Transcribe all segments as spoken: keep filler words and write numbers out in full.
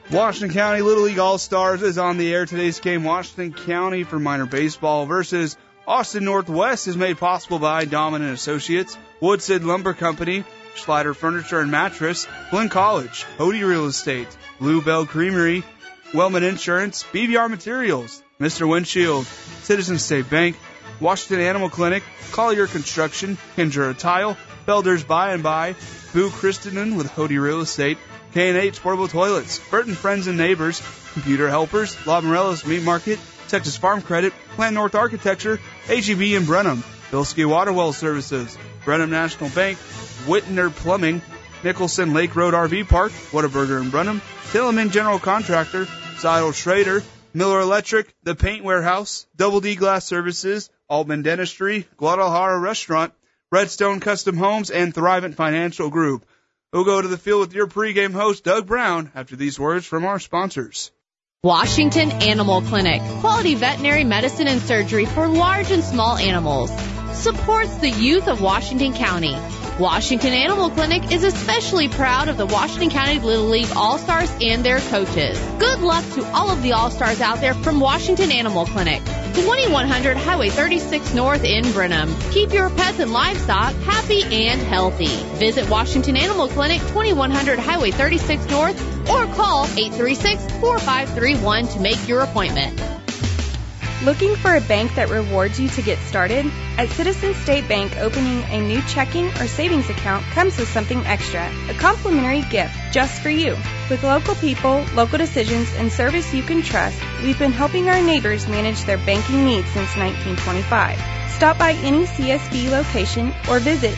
Washington County Little League All-Stars is on the air. Today's game, Washington County for minor baseball versus Austin Northwest, is made possible by Dominant Associates, Woodson Lumber Company, Schlatter Furniture and Mattress, Glenn College, Hody Real Estate, Blue Bell Creamery, Wellman Insurance, B B R Materials, Mister Windshield, Citizens State Bank, Washington Animal Clinic, Collier Construction, Kendra Tile, Belders By and By, Boo Christenen with Hody Real Estate, K and H Portable Toilets, Burton Friends and Neighbors, Computer Helpers, La Morelos Meat Market, Texas Farm Credit, Plan North Architecture, A G B in Brenham, Bilski Waterwell Services, Brenham National Bank, Whitner Plumbing, Nicholson Lake Road R V Park, Whataburger in Brenham, Tilleman General Contractor, Seidel Schrader, Miller Electric, The Paint Warehouse, Double D Glass Services, Altman Dentistry, Guadalajara Restaurant, Redstone Custom Homes, and Thrivent Financial Group. We'll go to the field with your pregame host, Doug Brown, after these words from our sponsors. Washington Animal Clinic, quality veterinary medicine and surgery for large and small animals. Supports the youth of Washington County. Washington Animal Clinic is especially proud of the Washington County Little League All-Stars and their coaches. Good luck to all of the All-Stars out there from Washington Animal Clinic. twenty-one hundred Highway thirty-six North in Brenham. Keep your pets and livestock happy and healthy. Visit Washington Animal Clinic, twenty-one hundred Highway thirty-six North, or call eight three six, four five three one to make your appointment. Looking for a bank that rewards you to get started? At Citizens State Bank, opening a new checking or savings account comes with something extra, a complimentary gift just for you. With local people, local decisions, and service you can trust, we've been helping our neighbors manage their banking needs since nineteen twenty-five. Stop by any C S B location or visit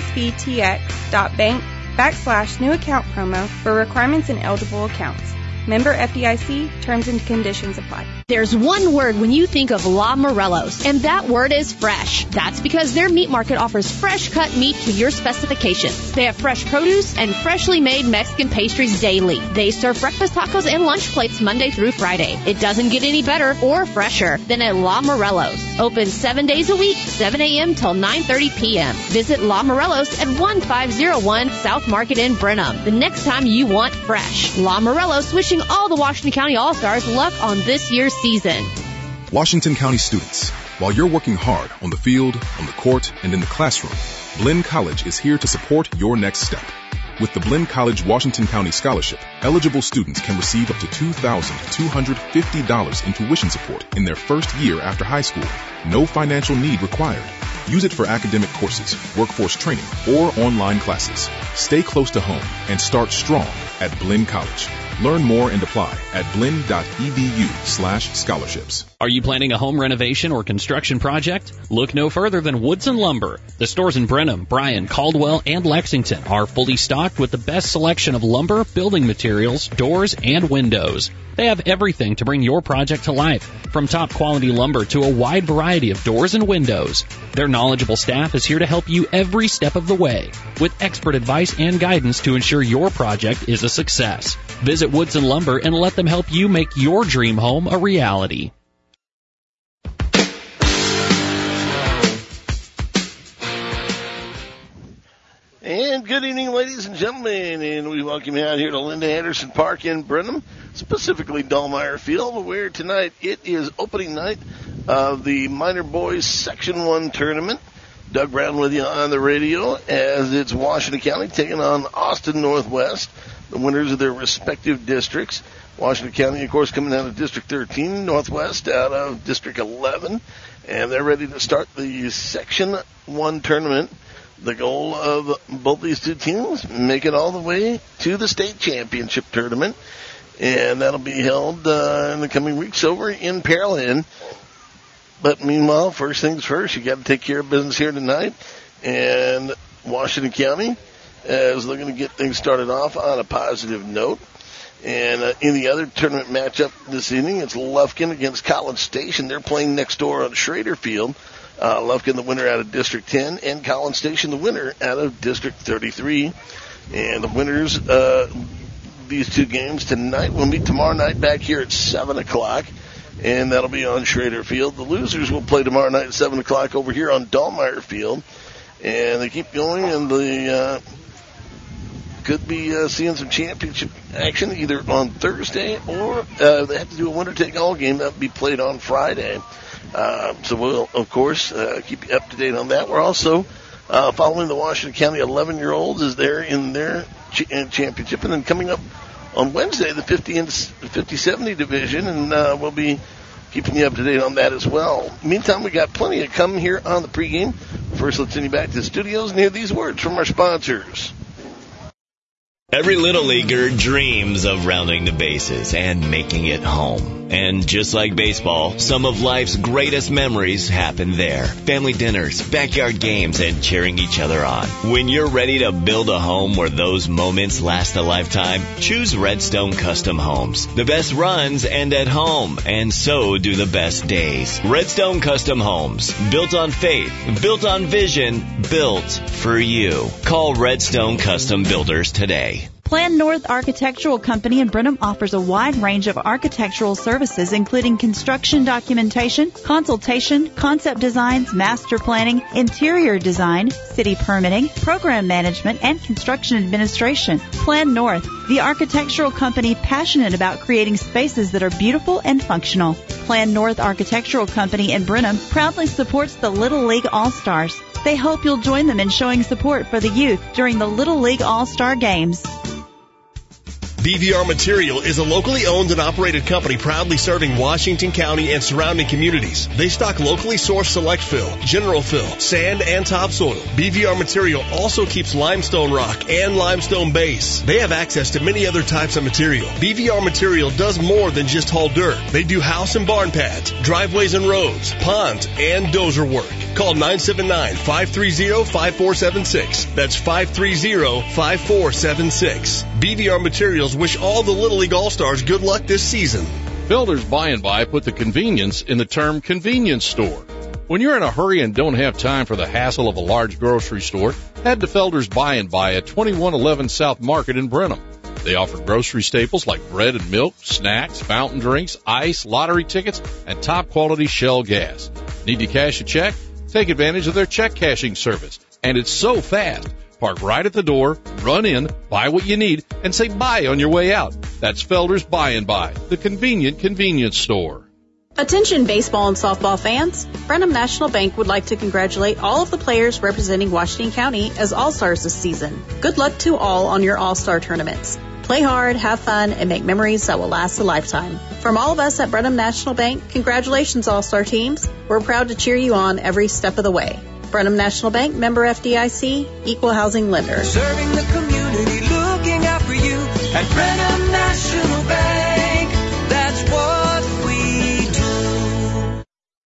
csbtx.bank backslash new account promo for requirements and eligible accounts. Member F D I C, terms and conditions apply. There's one word when you think of La Morelos, and that word is fresh. That's because their meat market offers fresh cut meat to your specifications. They have fresh produce and freshly made Mexican pastries daily. They serve breakfast tacos and lunch plates Monday through Friday. It doesn't get any better or fresher than at La Morelos. Open seven days a week, seven a.m. till nine thirty p.m. Visit La Morelos at one five zero one South Market in Brenham. The next time you want fresh. La Morelos wishing all the Washington County All-Stars luck on this year's season. Washington County students, while you're working hard on the field, on the court, and in the classroom, Blinn College is here to support your next step. With the Blinn College Washington County Scholarship, eligible students can receive up to two thousand two hundred fifty dollars in tuition support in their first year after high school. No financial need required. Use it for academic courses, workforce training, or online classes. Stay close to home and start strong at Blinn College. Learn more and apply at blinn.edu slash scholarships. Are you planning a home renovation or construction project? Look no further than Woodson Lumber. The stores in Brenham, Bryan, Caldwell, and Lexington are fully stocked with the best selection of lumber, building materials, doors, and windows. They have everything to bring your project to life, from top quality lumber to a wide variety of doors and windows. Their knowledgeable staff is here to help you every step of the way, with expert advice and guidance to ensure your project is a success. Visit Woodson Lumber and let them help you make your dream home a reality. And good evening, ladies and gentlemen, and we welcome you out here to Linda Anderson Park in Brenham, specifically Dahlmeyer Field, where tonight it is opening night of the Minor Boys Section one tournament. Doug Brown with you on the radio as it's Washington County taking on Austin Northwest, the winners of their respective districts. Washington County, of course, coming out of District thirteen, Northwest out of District eleven, and they're ready to start the Section one tournament. The goal of both these two teams, make it all the way to the state championship tournament, and that'll be held uh, in the coming weeks over in Pearland. But meanwhile, first things first, you got to take care of business here tonight, and Washington County is looking to get things started off on a positive note. And uh, in the other tournament matchup this evening, it's Lufkin against College Station. They're playing next door on Schrader Field. Uh, Lufkin, the winner out of District ten, and College Station, the winner out of District thirty-three. And the winners, uh, these two games tonight will meet tomorrow night back here at seven o'clock, and that'll be on Schrader Field. The losers will play tomorrow night at seven o'clock over here on Dahlmeyer Field. And they keep going in the uh, could be uh, seeing some championship action either on Thursday or uh, they have to do a winner-take-all game that will be played on Friday. Uh, so we'll, of course, uh, keep you up to date on that. We're also uh, following the Washington County eleven-year-olds as they're in their ch- championship. And then coming up on Wednesday, the fifty and fifty seventy division, and uh, we'll be keeping you up to date on that as well. Meantime, we got plenty to come here on the pregame. First, let's send you back to the studios and hear these words from our sponsors. Every Little Leaguer dreams of rounding the bases and making it home. And just like baseball, some of life's greatest memories happen there. Family dinners, backyard games, and cheering each other on. When you're ready to build a home where those moments last a lifetime, choose Redstone Custom Homes. The best runs end at home, and so do the best days. Redstone Custom Homes. Built on faith, built on vision, built for you. Call Redstone Custom Builders today. Plan North Architectural Company in Brenham offers a wide range of architectural services, including construction documentation, consultation, concept designs, master planning, interior design, city permitting, program management, and construction administration. Plan North, the architectural company passionate about creating spaces that are beautiful and functional. Plan North Architectural Company in Brenham proudly supports the Little League All-Stars. They hope you'll join them in showing support for the youth during the Little League All-Star Games. B V R Material is a locally owned and operated company proudly serving Washington County and surrounding communities. They stock locally sourced select fill, general fill, sand, and topsoil. B V R Material also keeps limestone rock and limestone base. They have access to many other types of material. B V R Material does more than just haul dirt. They do house and barn pads, driveways and roads, ponds, and dozer work. Call nine seven nine, five three zero, five four seven six. That's five three zero, five four seven six. B V R Materials wish all the Little League All-Stars good luck this season. Felder's By and By put the convenience in the term convenience store. When you're in a hurry and don't have time for the hassle of a large grocery store, head to Felder's By and By at twenty-one eleven South Market in Brenham. They offer grocery staples like bread and milk, snacks, fountain drinks, ice, lottery tickets, and top-quality Shell gas. Need to cash a check? Take advantage of their check cashing service. And it's so fast. Park right at the door, run in, buy what you need, and say bye on your way out. That's Felder's By and By, the convenient convenience store. Attention baseball and softball fans. Brenham National Bank would like to congratulate all of the players representing Washington County as All-Stars this season. Good luck to all on your All-Star tournaments. Play hard, have fun, and make memories that will last a lifetime. From all of us at Brenham National Bank, congratulations All-Star teams. We're proud to cheer you on every step of the way. Brenham National Bank, member F D I C, equal housing lender. Serving the community, looking out for you at Brenham National Bank. That's what we do.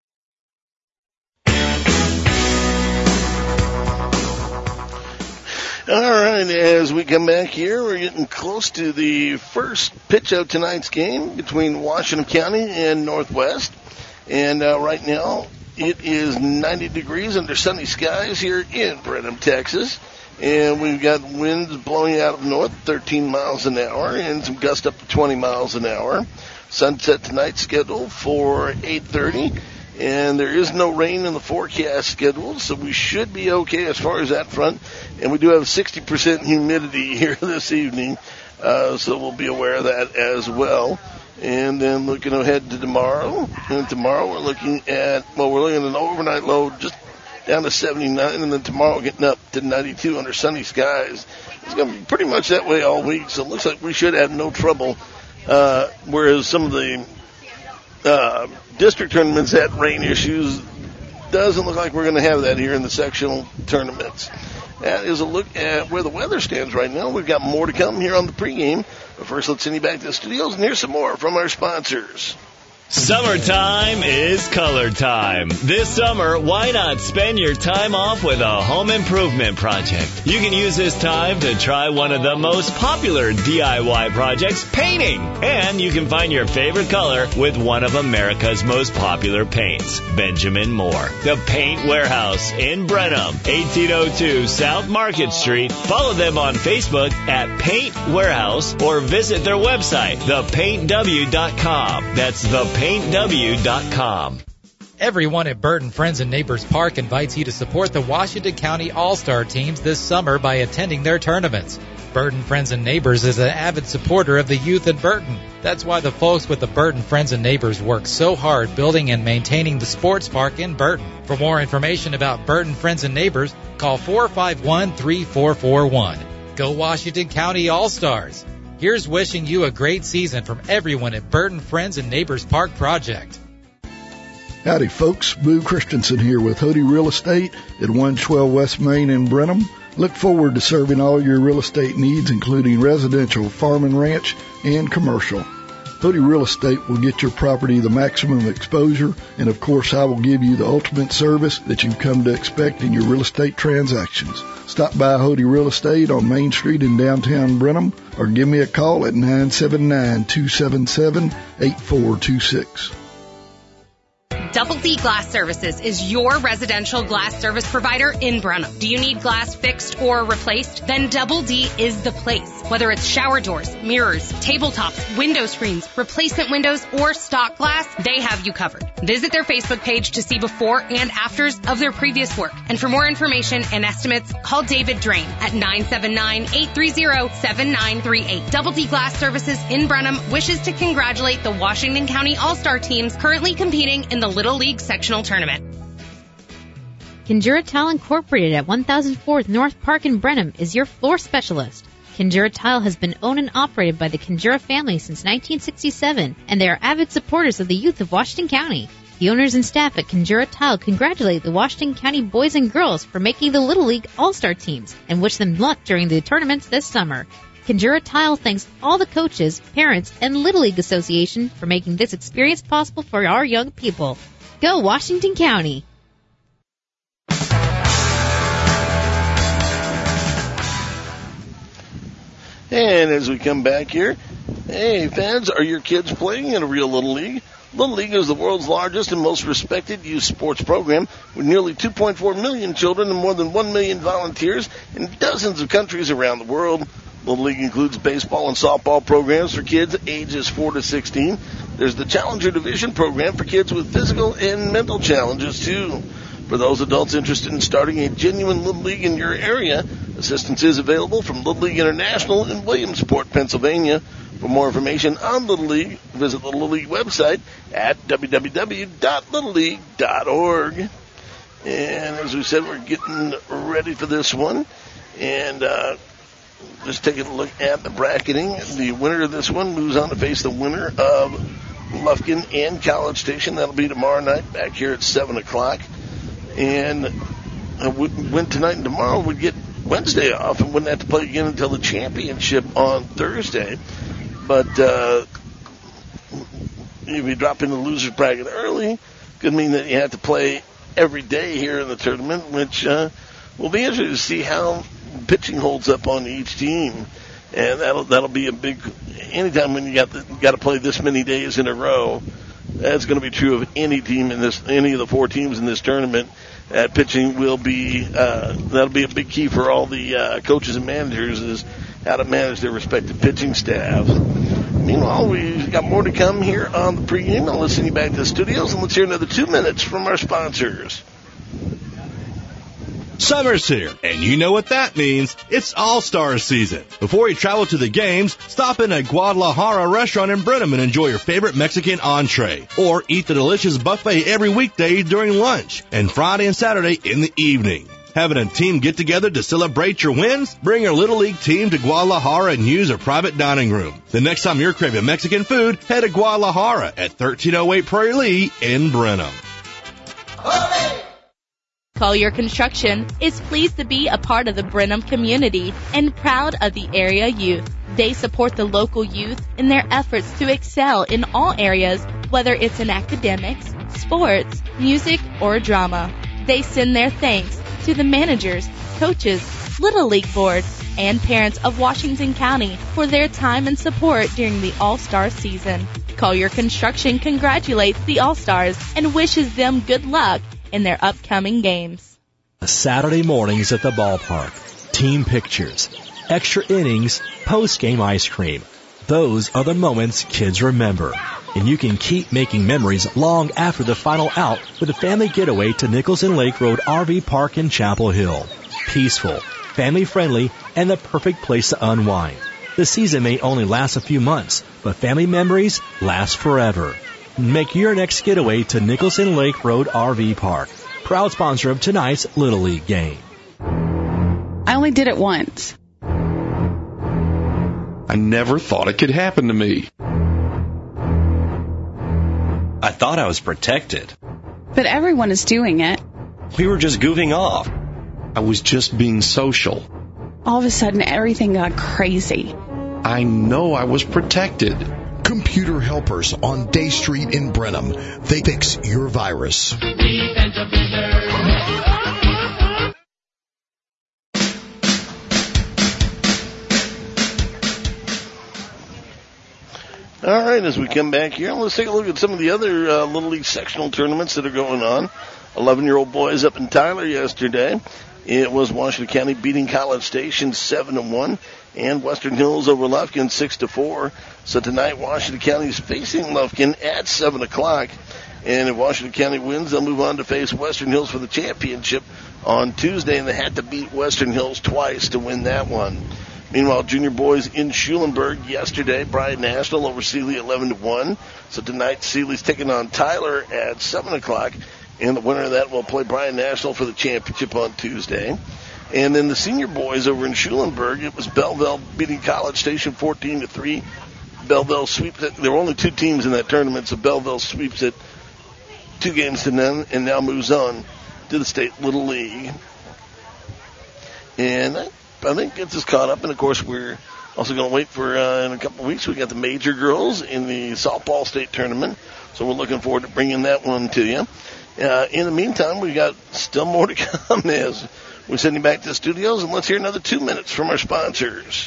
All right, as we come back here, we're getting close to the first pitch of tonight's game between Washington County and Northwest. And uh, right now, it is ninety degrees under sunny skies here in Brenham, Texas. And we've got winds blowing out of north, thirteen miles an hour, and some gusts up to twenty miles an hour. Sunset tonight scheduled for eight thirty. And there is no rain in the forecast schedule, so we should be okay as far as that front. And we do have sixty percent humidity here this evening, uh, so we'll be aware of that as well. And then looking ahead to tomorrow, and tomorrow we're looking at, well, we're looking at an overnight low just down to seventy-nine, and then tomorrow getting up to ninety-two under sunny skies. It's going to be pretty much that way all week, so it looks like we should have no trouble, uh, whereas some of the uh, district tournaments had rain issues. Doesn't look like we're going to have that here in the sectional tournaments. That is a look at where the weather stands right now. We've got more to come here on the pregame. But first, let's send you back to the studios and hear some more from our sponsors. Summertime is color time. This summer, why not spend your time off with a home improvement project? You can use this time to try one of the most popular D I Y projects, painting. And you can find your favorite color with one of America's most popular paints, Benjamin Moore. The Paint Warehouse in Brenham, eighteen oh two South Market Street. Follow them on Facebook at Paint Warehouse or visit their website, the paint w dot com. That's the paint w dot com. Everyone at Burton Friends and Neighbors Park invites you to support the Washington County All-Star teams this summer by attending their tournaments. Burton Friends and Neighbors is an avid supporter of the youth at Burton. That's why the folks with the Burton Friends and Neighbors work so hard building and maintaining the sports park in Burton. For more information about Burton Friends and Neighbors, call four five one, three four four one. Go Washington County All-Stars. Here's wishing you a great season from everyone at Burton Friends and Neighbors Park Project. Howdy, folks. Boo Christensen here with Hody Real Estate at one twelve West Main in Brenham. Look forward to serving all your real estate needs, including residential, farm and ranch, and commercial. Hody Real Estate will get your property the maximum exposure, and of course I will give you the ultimate service that you've come to expect in your real estate transactions. Stop by Hody Real Estate on Main Street in downtown Brenham, or give me a call at nine seven nine, two seven seven, eight four two six. Double D Glass Services is your residential glass service provider in Brenham. Do you need glass fixed or replaced? Then Double D is the place. Whether it's shower doors, mirrors, tabletops, window screens, replacement windows, or stock glass, they have you covered. Visit their Facebook page to see before and afters of their previous work. And for more information and estimates, call David Drain at nine seven nine, eight three zero, seven nine three eight. Double D Glass Services in Brenham wishes to congratulate the Washington County All-Star teams currently competing in the Little League Sectional Tournament. Kinjura Tile Incorporated at one thousand fourth North Park in Brenham is your floor specialist. Kinjura Tile has been owned and operated by the Kinjura family since nineteen sixty-seven, and they are avid supporters of the youth of Washington County. The owners and staff at Kinjura Tile congratulate the Washington County boys and girls for making the Little League All-Star teams and wish them luck during the tournaments this summer. Kinjura Tile thanks all the coaches, parents, and Little League Association for making this experience possible for our young people. Go Washington County! And as we come back here, hey fans, are your kids playing in a real Little League? Little League is the world's largest and most respected youth sports program with nearly two point four million children and more than one million volunteers in dozens of countries around the world. Little League includes baseball and softball programs for kids ages four to sixteen. There's the Challenger Division program for kids with physical and mental challenges, too. For those adults interested in starting a genuine Little League in your area, assistance is available from Little League International in Williamsport, Pennsylvania. For more information on Little League, visit the Little League website at w w w dot little league dot org. And as we said, we're getting ready for this one. And uh, just taking a look at the bracketing. The winner of this one moves on to face the winner of Lufkin and College Station. That'll be tomorrow night back here at seven o'clock. And uh, win tonight and tomorrow would get Wednesday off and wouldn't have to play again until the championship on Thursday. But uh, if you drop into the loser's bracket early, could mean that you have to play every day here in the tournament, which uh, will be interesting to see how pitching holds up on each team. And that'll that'll be a big. Anytime when you got the, got to play this many days in a row, that's going to be true of any team in this, any of the four teams in this tournament. That pitching will be uh, that'll be a big key for all the uh, coaches and managers is how to manage their respective pitching staffs. Meanwhile, we've got more to come here on the pregame. I'll listen you back to the studios, and let's hear another two minutes from our sponsors. Summer's here, and you know what that means. It's All-Star season. Before you travel to the games, stop in a Guadalajara restaurant in Brenham and enjoy your favorite Mexican entree. Or eat the delicious buffet every weekday during lunch, and Friday and Saturday in the evening. Having a team get-together to celebrate your wins? Bring your Little League team to Guadalajara and use a private dining room. The next time you're craving Mexican food, head to Guadalajara at thirteen oh eight Prairie Lee in Brenham. Collier Construction is pleased to be a part of the Brenham community and proud of the area youth. They support the local youth in their efforts to excel in all areas, whether it's in academics, sports, music, or drama. They send their thanks to the managers, coaches, Little League Board, and parents of Washington County for their time and support during the All-Star season. Collier Construction congratulates the All-Stars and wishes them good luck in their upcoming games. Saturday mornings at the ballpark, team pictures, extra innings, post-game ice cream. Those are the moments kids remember. And you can keep making memories long after the final out with a family getaway to Nichols and Lake Road R V Park in Chapel Hill. Peaceful, family-friendly, and the perfect place to unwind. The season may only last a few months, but family memories last forever. Make your next getaway to Nicholson Lake Road R V Park, proud sponsor of tonight's Little League game. I only did it once. I never thought it could happen to me. I thought I was protected. But everyone is doing it. We were just goofing off. I was just being social. All of a sudden, everything got crazy. I know I was protected. Computer Helpers on Day Street in Brenham. They fix your virus. All right, as we come back here, let's take a look at some of the other uh, Little League sectional tournaments that are going on. eleven-year-old boys up in Tyler yesterday. It was Washington County beating College Station seven to one, and Western Hills over Lufkin six to four. So tonight, Washington County is facing Lufkin at seven o'clock. And if Washington County wins, they'll move on to face Western Hills for the championship on Tuesday, and they had to beat Western Hills twice to win that one. Meanwhile, junior boys in Schulenburg yesterday, Bryan National over Sealy eleven to one. So tonight, Sealy's taking on Tyler at seven o'clock. And the winner of that will play Bryan National for the championship on Tuesday. And then the senior boys over in Schulenburg, it was Belleville beating College Station fourteen to three. Belleville sweeps it. There were only two teams in that tournament, so Belleville sweeps it two games to none and now moves on to the State Little League. And I, I think gets us caught up. And, of course, we're also going to wait for, uh, in a couple of weeks, we got the major girls in the softball state tournament. So we're looking forward to bringing that one to you. Uh, in the meantime, we got still more to come as we send you back to the studios, and let's hear another two minutes from our sponsors.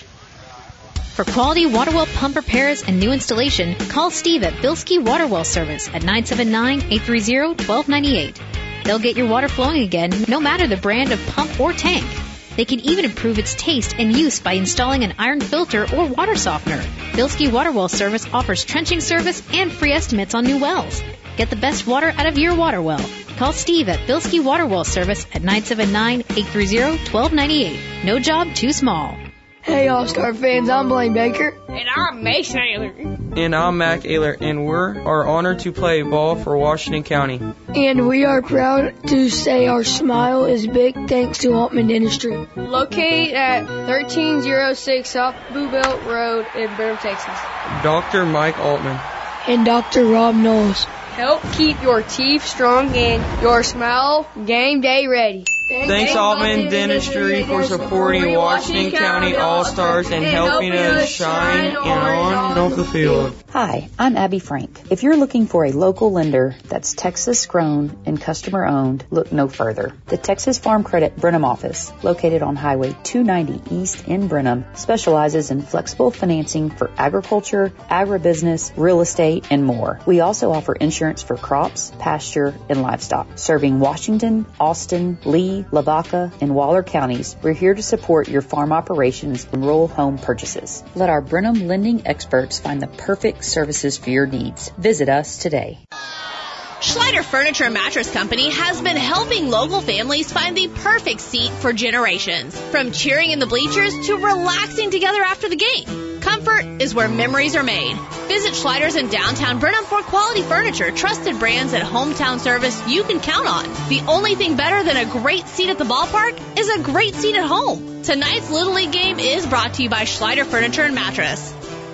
For quality water well pump repairs and new installation, call Steve at Bilski Water Well Service at nine seven nine, eight three zero, one two nine eight. They'll get your water flowing again, no matter the brand of pump or tank. They can even improve its taste and use by installing an iron filter or water softener. Bilski Water Well Service offers trenching service and free estimates on new wells. Get the best water out of your water well. Call Steve at Bilski Water Well Service at nine seven nine, eight three zero, one two nine eight. No job too small. Hey, All-Star fans, I'm Blaine Baker. And I'm Mason Ayler. And I'm Mac Ayler, and we're are honored to play ball for Washington County. And we are proud to say our smile is big thanks to Altman Dentistry. Located at thirteen oh six South Blue Belt Road in Brenham, Texas. Doctor Mike Altman. And Doctor Rob Knowles. Help keep your teeth strong and your smile game day ready. Thanks, Altman Dentistry, for supporting Washington County All-Stars and helping us shine in on and off the field. Hi, I'm Abby Frank. If you're looking for a local lender that's Texas grown and customer owned, look no further. The Texas Farm Credit Brenham office, located on Highway two ninety East in Brenham, specializes in flexible financing for agriculture, agribusiness, real estate, and more. We also offer insurance for crops, pasture, and livestock. Serving Washington, Austin, Lee, Lavaca, and Waller counties, we're here to support your farm operations and rural home purchases. Let our Brenham lending experts find the perfect services for your needs. Visit us today. Schneider Furniture and Mattress Company has been helping local families find the perfect seat for generations. From cheering in the bleachers to relaxing together after the game, comfort is where memories are made. Visit Schneider's in downtown Brenham for quality furniture, trusted brands, and hometown service you can count on. The only thing better than a great seat at the ballpark is a great seat at home. Tonight's Little League game is brought to you by Schneider Furniture and Mattress.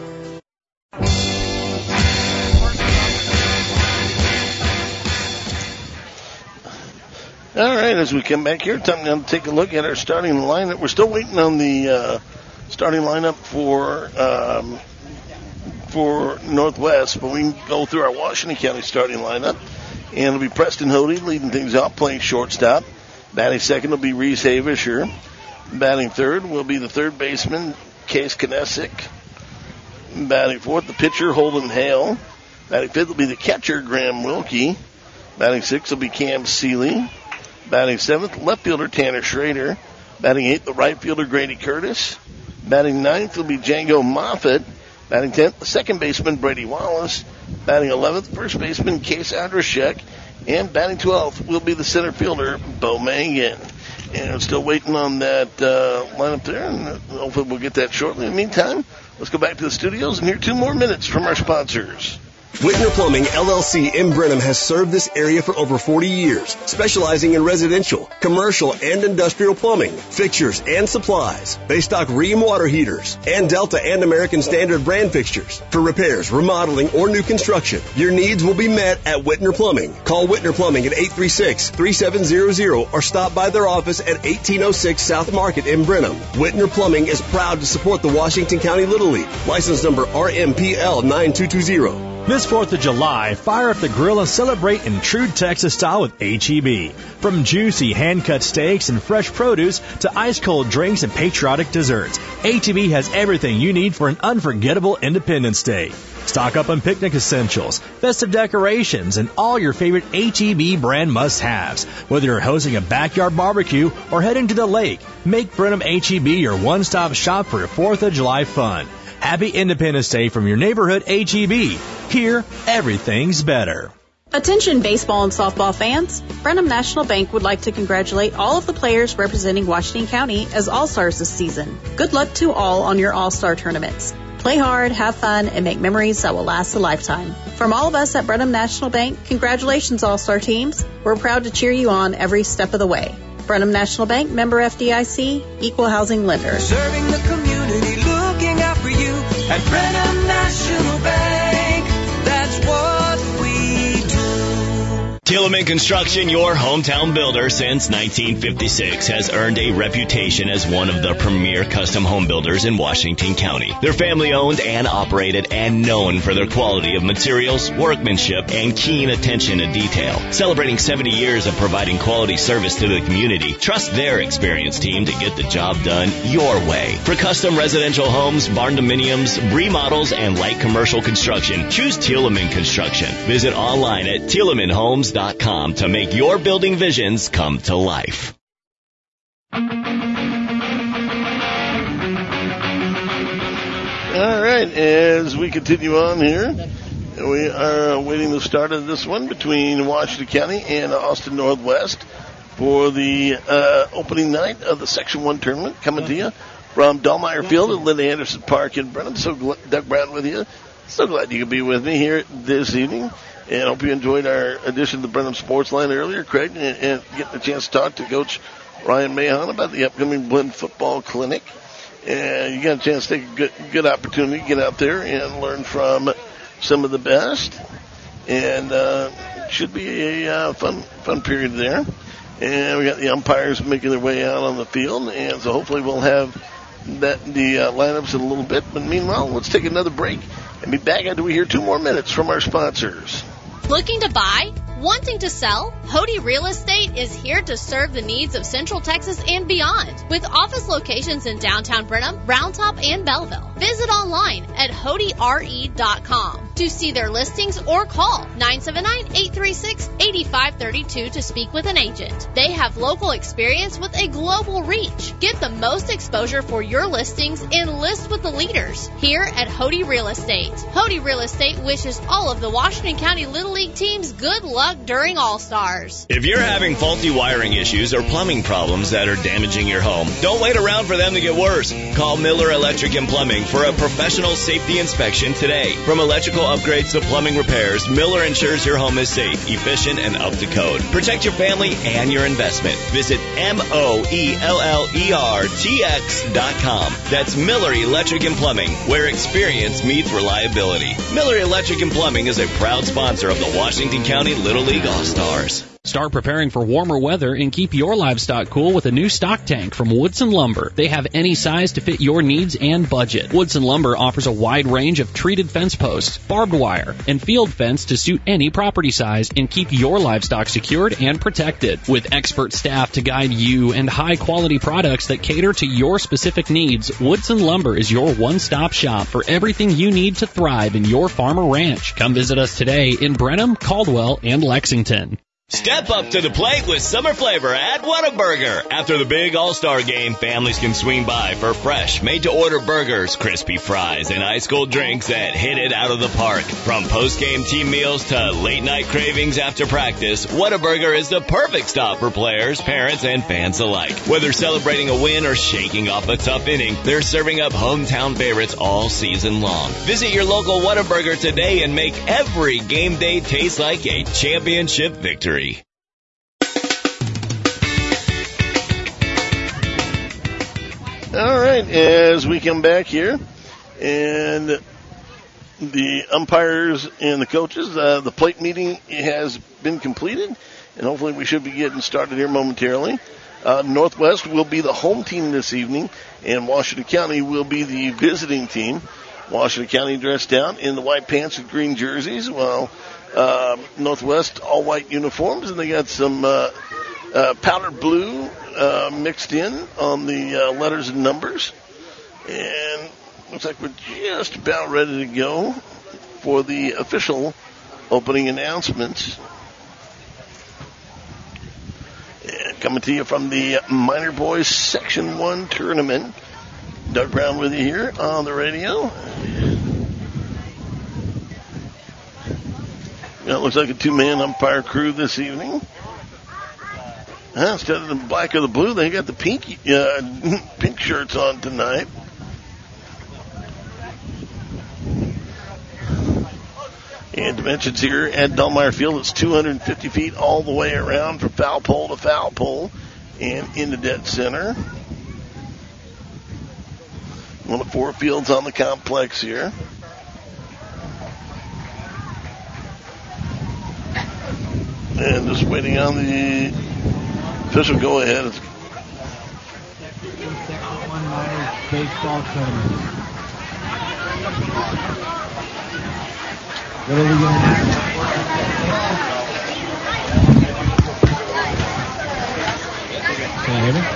All right, as we come back here, time to take a look at our starting lineup. We're still waiting on the uh, starting lineup for um, for Northwest, but we can go through our Washington County starting lineup. And it'll be Preston Hody leading things off, playing shortstop. Batting second will be Reese Havisher. Batting third will be the third baseman, Case Kinesic. Batting fourth, the pitcher, Holden Hale. Batting fifth will be the catcher, Graham Wilkie. Batting sixth will be Cam Seeley. Batting seventh, left fielder Tanner Schrader. Batting eighth, the right fielder Grady Curtis. Batting ninth will be Django Moffitt. Batting tenth, the second baseman Brady Wallace. Batting eleventh, first baseman Case Andrashek. And batting twelfth will be the center fielder Bo Mangan. And still waiting on that uh, lineup there, and hopefully we'll get that shortly. In the meantime, let's go back to the studios and hear two more minutes from our sponsors. Whitner Plumbing, L L C in Brenham has served this area for over forty years, specializing in residential, commercial, and industrial plumbing, fixtures, and supplies. They stock Rheem water heaters and Delta and American Standard brand fixtures. For repairs, remodeling, or new construction, your needs will be met at Whitner Plumbing. Call Whitner Plumbing at eight three six, three seven zero zero or stop by their office at eighteen oh six South Market in Brenham. Whitner Plumbing is proud to support the Washington County Little League. License number R M P L nine two two zero. This fourth of July, fire up the grill and celebrate in true Texas style with H E B. From juicy hand-cut steaks and fresh produce to ice-cold drinks and patriotic desserts, H E B has everything you need for an unforgettable Independence Day. Stock up on picnic essentials, festive decorations, and all your favorite H E B brand must-haves. Whether you're hosting a backyard barbecue or heading to the lake, make Brenham H E B your one-stop shop for your fourth of July fun. Happy Independence Day from your neighborhood H E B. Here, everything's better. Attention baseball and softball fans. Brenham National Bank would like to congratulate all of the players representing Washington County as All-Stars this season. Good luck to all on your All-Star tournaments. Play hard, have fun, and make memories that will last a lifetime. From all of us at Brenham National Bank, congratulations All-Star teams. We're proud to cheer you on every step of the way. Brenham National Bank, member F D I C, equal housing lender. Serving the community, looking out for you at Brenham National Bank. That's what we do. Tilleman Construction, your hometown builder since nineteen fifty-six, has earned a reputation as one of the premier custom home builders in Washington County. They're family owned and operated and known for their quality of materials, workmanship, and keen attention to detail. Celebrating seventy years of providing quality service to the community, trust their experienced team to get the job done your way. For custom residential homes, barn dominiums, remodels, and light commercial construction, choose Tilleman Construction. Visit online at Tilleman Homes dot com to make your building visions come to life. All right, as we continue on here, we are awaiting the start of this one between Washington County and Austin Northwest for the uh, opening night of the Section one tournament, coming to you from Dahlmeyer Field at Linda Anderson Park in Brenham. So, Doug Brown with you. So glad you could be with me here this evening. And I hope you enjoyed our edition of the Brenham Sports Line earlier, Craig, and, and getting a chance to talk to Coach Ryan Mahon about the upcoming Blend Football Clinic. And you got a chance to take a good, good opportunity to get out there and learn from some of the best. And uh, it should be a uh, fun fun period there. And we got the umpires making their way out on the field. And so hopefully we'll have that the uh, lineups in a little bit. But meanwhile, let's take another break and be back after we hear two more minutes from our sponsors. Looking to buy? Wanting to sell? Hody Real Estate is here to serve the needs of Central Texas and beyond. With office locations in downtown Brenham, Round Top, and Belleville. Visit online at hody r e dot com to see their listings or call nine seven nine, eight three six, eight five three two to speak with an agent. They have local experience with a global reach. Get the most exposure for your listings and list with the leaders here at Hody Real Estate. Hody Real Estate wishes all of the Washington County Little League teams good luck during All-Stars. If you're having faulty wiring issues or plumbing problems that are damaging your home, don't wait around for them to get worse. Call Miller Electric and Plumbing for a professional safety inspection today. From electrical upgrades to plumbing repairs, Miller ensures your home is safe, efficient, and up to code. Protect your family and your investment. Visit M O E L L E R T X dot com. That's Miller Electric and Plumbing, where experience meets reliability. Miller Electric and Plumbing is a proud sponsor of the Washington County Little League All-Stars. Start preparing for warmer weather and keep your livestock cool with a new stock tank from Woodson Lumber. They have any size to fit your needs and budget. Woodson Lumber offers a wide range of treated fence posts, barbed wire, and field fence to suit any property size and keep your livestock secured and protected. With expert staff to guide you and high-quality products that cater to your specific needs, Woodson Lumber is your one-stop shop for everything you need to thrive in your farm or ranch. Come visit us today in Brenham, Caldwell, and Lexington. Step up to the plate with summer flavor at Whataburger. After the big All-Star game, families can swing by for fresh, made-to-order burgers, crispy fries, and ice-cold drinks that hit it out of the park. From post-game team meals to late-night cravings after practice, Whataburger is the perfect stop for players, parents, and fans alike. Whether celebrating a win or shaking off a tough inning, they're serving up hometown favorites all season long. Visit your local Whataburger today and make every game day taste like a championship victory. All right, as we come back here, and the umpires and the coaches, uh, the plate meeting has been completed, and hopefully we should be getting started here momentarily. Uh, Northwest will be the home team this evening, and Washington County will be the visiting team. Washington County dressed down in the white pants and green jerseys, while uh, Northwest all white uniforms, and they got some uh, uh, powder blue uh, mixed in on the uh, letters and numbers. And looks like we're just about ready to go for the official opening announcements. And coming to you from the Minor Boys Section one tournament. Doug Brown with you here on the radio. Yeah, it looks like a two-man umpire crew this evening. Huh, instead of the black or the blue, they got the pink uh, pink shirts on tonight. And dimensions here at Delmeyer Field, it's two hundred fifty feet all the way around from foul pole to foul pole and in the dead center. One of four fields on the complex here. And just waiting on the official go-ahead. It's one Minor baseball tournament. Little League International. Can you hear me?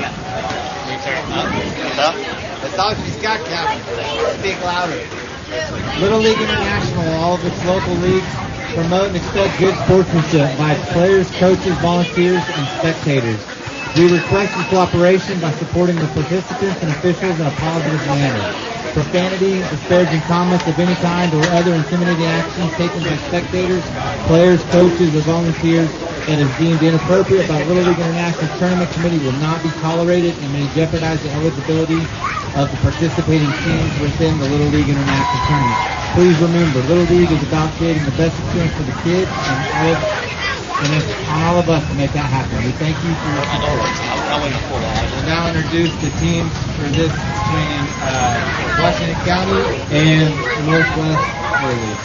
As long as he's got Captain, speak louder. Little League International, all of its local leagues, promote and expect good sportsmanship by its players, coaches, volunteers, and spectators. We request your cooperation by supporting the participants and officials in a positive manner. Profanity, disparaging comments of any kind, or other intimidating actions taken by spectators, players, coaches, or volunteers and is deemed inappropriate by Little League International Tournament Committee will not be tolerated and may jeopardize the eligibility of the participating teams within the Little League International Tournament. Please remember, Little League is about creating the best experience for the kids, and, all of, and it's on all of us to make that happen. We thank you for your support. We'll now introduce the teams for this between uh, Washington County and Northwest Little League.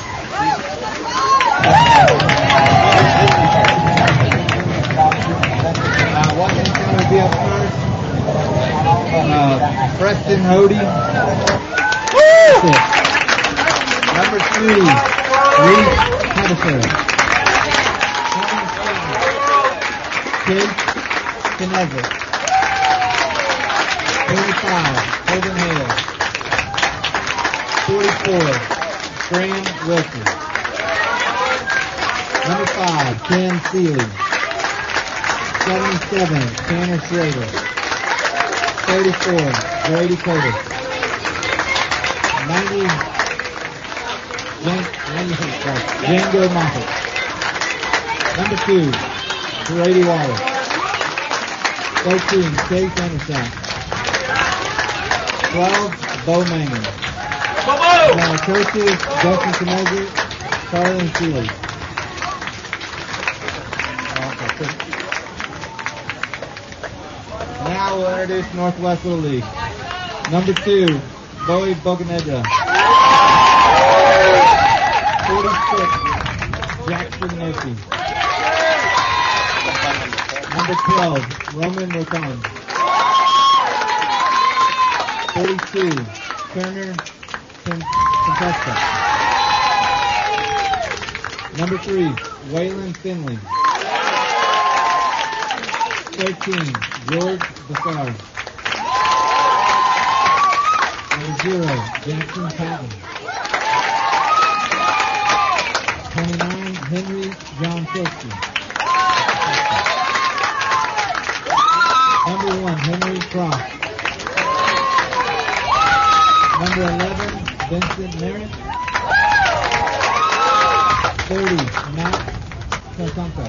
Uh, Washington County will be up first. Uh, Preston Hody. Number three, Reese Pettifer. Kid Knezzett. thirty-five, Holden Hale. forty-four, Graham Wilson. Number five, Ken Seeley. seventy-seven, Tanner Schrader. thirty-four, Brady Curtis. ninety, Django Moffett. Number two, Brady Wallace. thirteen, Chase Anderson. twelve, Bo Mangan. Now, coaches, Justin Knezzett, Carlin Seeley. Now we'll introduce Northwest Little League. Number two, Bowie Boganeda. forty-six, Jackson Murphy. Number twelve, Roman Rotan. forty-two, Turner Contesta. Number three, Waylon Finley. thirteen, George Bassard. Number zero, Jackson Patton. twenty-nine, Henry John Filski. Number one, Henry Cross. Number eleven, Vincent Merritt. thirty, Matt Sasonko.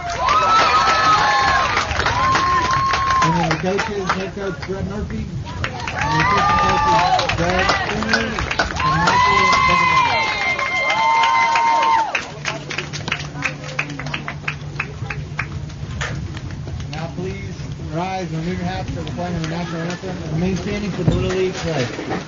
And then the coaches, head coach Brett Murphy, and the assistant coaches Brad Finley and Michael Beverly. Now please rise and remove your hats for the playing of the national anthem and remain standing for the Little League play.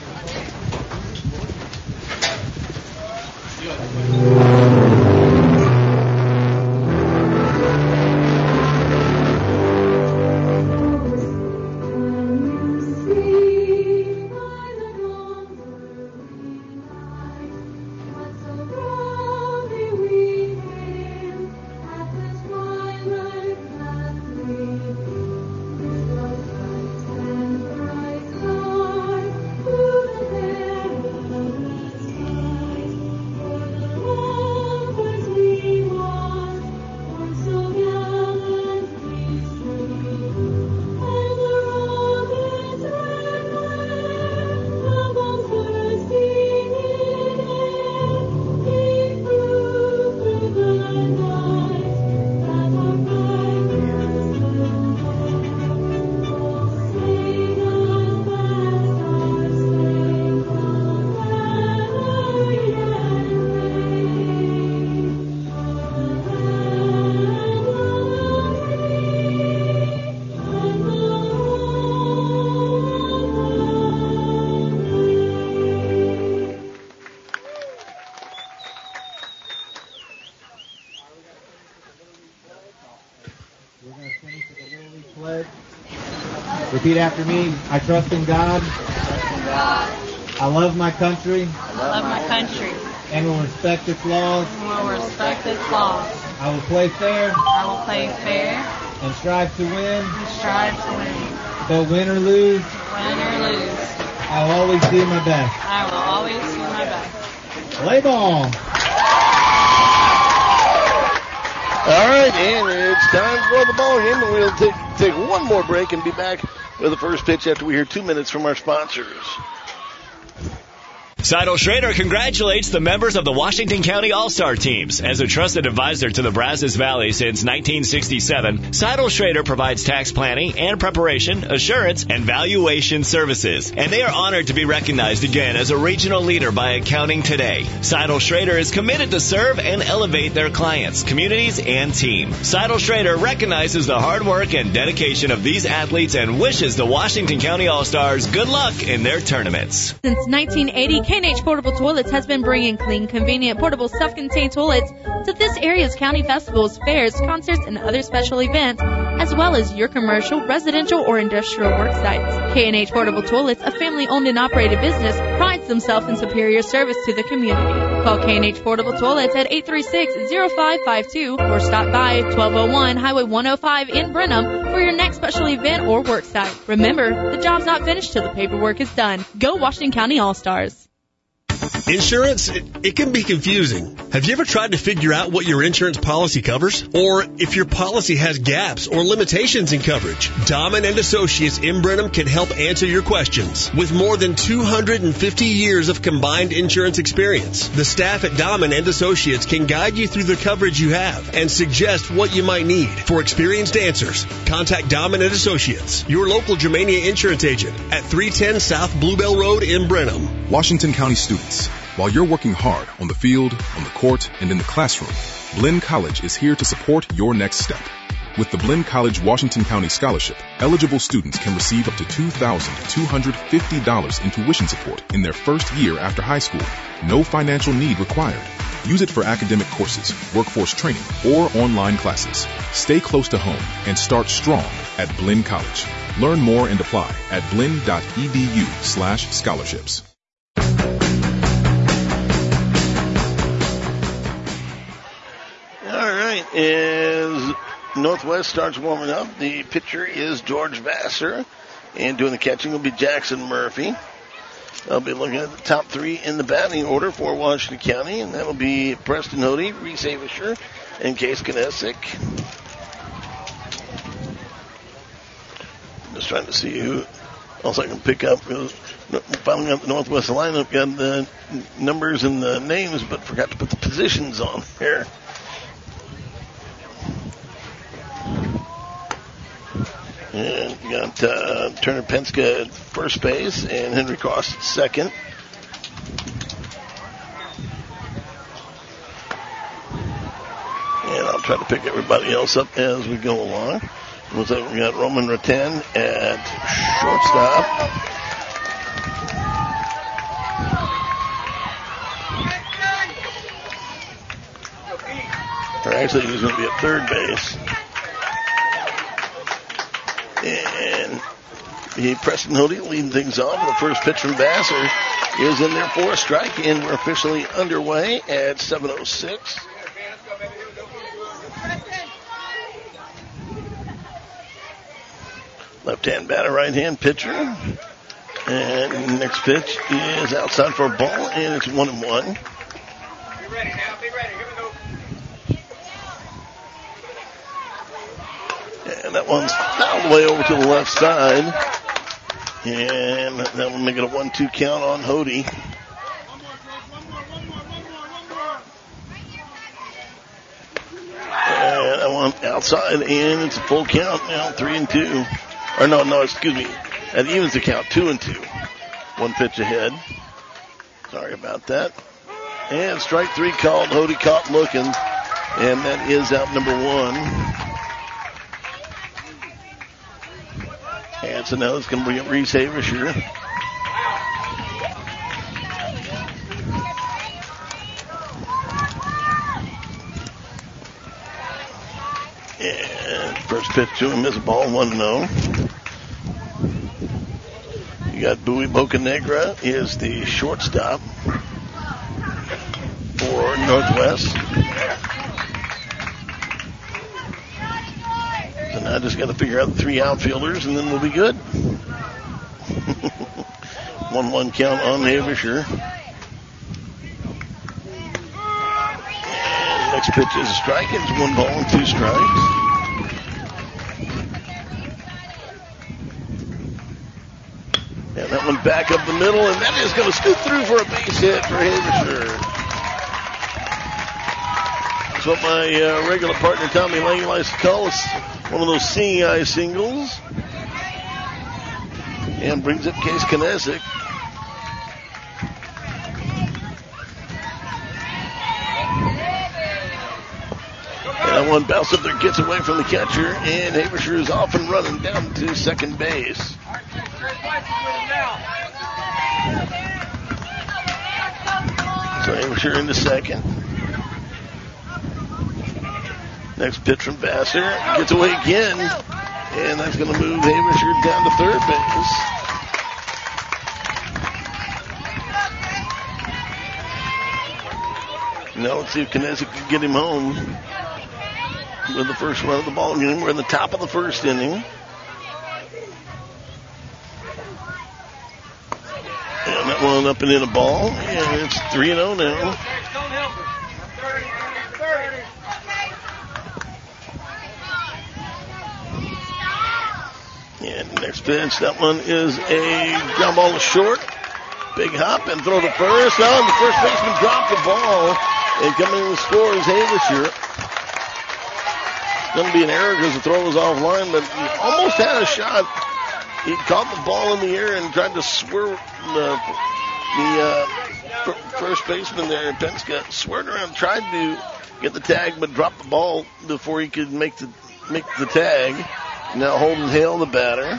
Repeat after me. I trust in God. Trust in God. I love my country. I love my country. And will respect its laws. And will respect its laws. I will play fair. I will play fair. And strive to win. And strive to win. But win or lose. Win or lose. I will always do my best. I will always do my best. Play ball. All right, and it's time for the ball game. And we'll take take one more break and be back with the first pitch after we hear two minutes from our sponsors. Seidel Schrader congratulates the members of the Washington County All-Star teams. As a trusted advisor to the Brazos Valley since nineteen sixty-seven, Seidel Schrader provides tax planning and preparation, assurance, and valuation services. And they are honored to be recognized again as a regional leader by Accounting Today. Seidel Schrader is committed to serve and elevate their clients, communities, and team. Seidel Schrader recognizes the hard work and dedication of these athletes and wishes the Washington County All-Stars good luck in their tournaments. Since nineteen eighty, K N H Portable Toilets has been bringing clean, convenient, portable, self-contained toilets to this area's county festivals, fairs, concerts, and other special events, as well as your commercial, residential, or industrial work sites. K N H Portable Toilets, a family-owned and operated business, prides themselves in superior service to the community. Call K N H Portable Toilets at eight three six, zero five five two or stop by twelve oh one Highway one oh five in Brenham for your next special event or work site. Remember, the job's not finished till the paperwork is done. Go Washington County All-Stars. Insurance, it, it can be confusing. Have you ever tried to figure out what your insurance policy covers? Or if your policy has gaps or limitations in coverage? Dahman and Associates in Brenham can help answer your questions. With more than two hundred fifty years of combined insurance experience, the staff at Dahman and Associates can guide you through the coverage you have and suggest what you might need. For experienced answers, contact Dahman and Associates, your local Germania insurance agent at three ten South Bluebell Road in Brenham. Washington County students, while you're working hard on the field, on the court, and in the classroom, Blinn College is here to support your next step. With the Blinn College Washington County Scholarship, eligible students can receive up to two thousand two hundred fifty dollars in tuition support in their first year after high school. No financial need required. Use it for academic courses, workforce training, or online classes. Stay close to home and start strong at Blinn College. Learn more and apply at blinn.edu slash scholarships. All right, as Northwest starts warming up, the pitcher is George Vassar, and doing the catching will be Jackson Murphy. I'll be looking at the top three in the batting order for Washington County, and that'll be Preston Hody, Reese Avisher, and Case Kinesic. Just trying to see who else I can pick up. Finally got the Northwest lineup, got the numbers and the names, but forgot to put the positions on here. And you got uh, Turner Penska at first base and Henry Cross at second. And I'll try to pick everybody else up as we go along. Looks like we got Roman Rattan at shortstop. Or actually, he's going to be at third base. And he, Preston Hody leading things off. The first pitch from Vassar is in there for a strike, and we're officially underway at seven oh six. Left-hand batter, right-hand pitcher. And next pitch is outside for a ball, and it's one and one. Be ready now, be ready. Here we go. And that one's fouled way over to the left side. And that will make it a one two count on Hody. And that one outside, and it's a full count now, three and two. Or no, no, excuse me. That evens the count, two and two. One pitch ahead. Sorry about that. And strike three called. Hody caught looking. And that is out number one. And so now it's going to bring up Reese Havisher. And first pitch to him is a ball, one oh. You got Bowie Bocanegra is the shortstop for Northwest. So now I just got to figure out the three outfielders, and then we'll be good. one one count on Havisher. And next pitch is a strike. It's one ball and two strikes. And that one back up the middle, and that is going to scoot through for a base hit for Havisher. That's what my uh, regular partner Tommy Lang likes to call us. One of those seeing eye singles. And brings up Case Kinesic. And that one bounce up there, gets away from the catcher, and Havisher is off and running down to second base. So Havisher into second. Next pitch from Vassar. Gets away again. And that's going to move Havisher down to third base. Now let's see if Kinesic can get him home with the first run of the ball game. We're in the top of the first inning. And that one up and in a ball. And it's three and oh now. And next pitch, that one is a ground ball to short. Big hop and throw to first. Oh, and the first baseman dropped the ball. And coming in the score is Havisher. It's going to be an error because the throw was offline, but he almost had a shot. He caught the ball in the air and tried to swerve the, the uh, first baseman there, Penska, swerved around, tried to get the tag, but dropped the ball before he could make the make the tag. Now Holden Hale, the batter.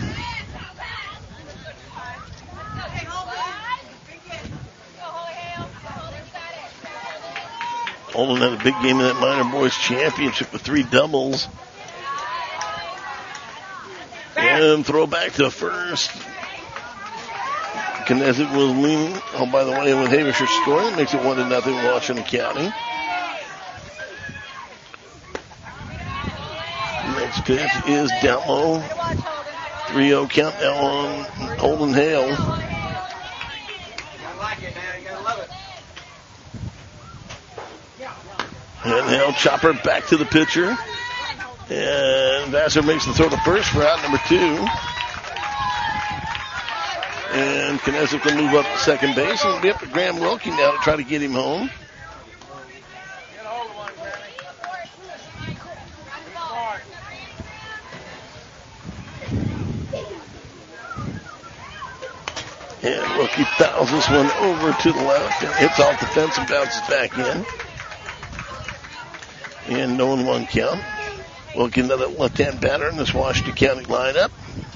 Holden had a big game in that minor boys championship with three doubles. And throw back to first. Kinesic was leaning. Oh, by the way, with Havisher scoring, it makes it one to nothing Washington County. Next pitch is down low. three oh count now on Holden Hale. And Hale chopper back to the pitcher. And Vassar makes the throw to first for out number two. And Knesset will move up to second base, and it'll be up to Graham Wilkie now to try to get him home. And Wilkie fouls this one over to the left and hits off the fence and bounces back in. And no one count. Wilkie, another left-hand batter in this Washington County lineup.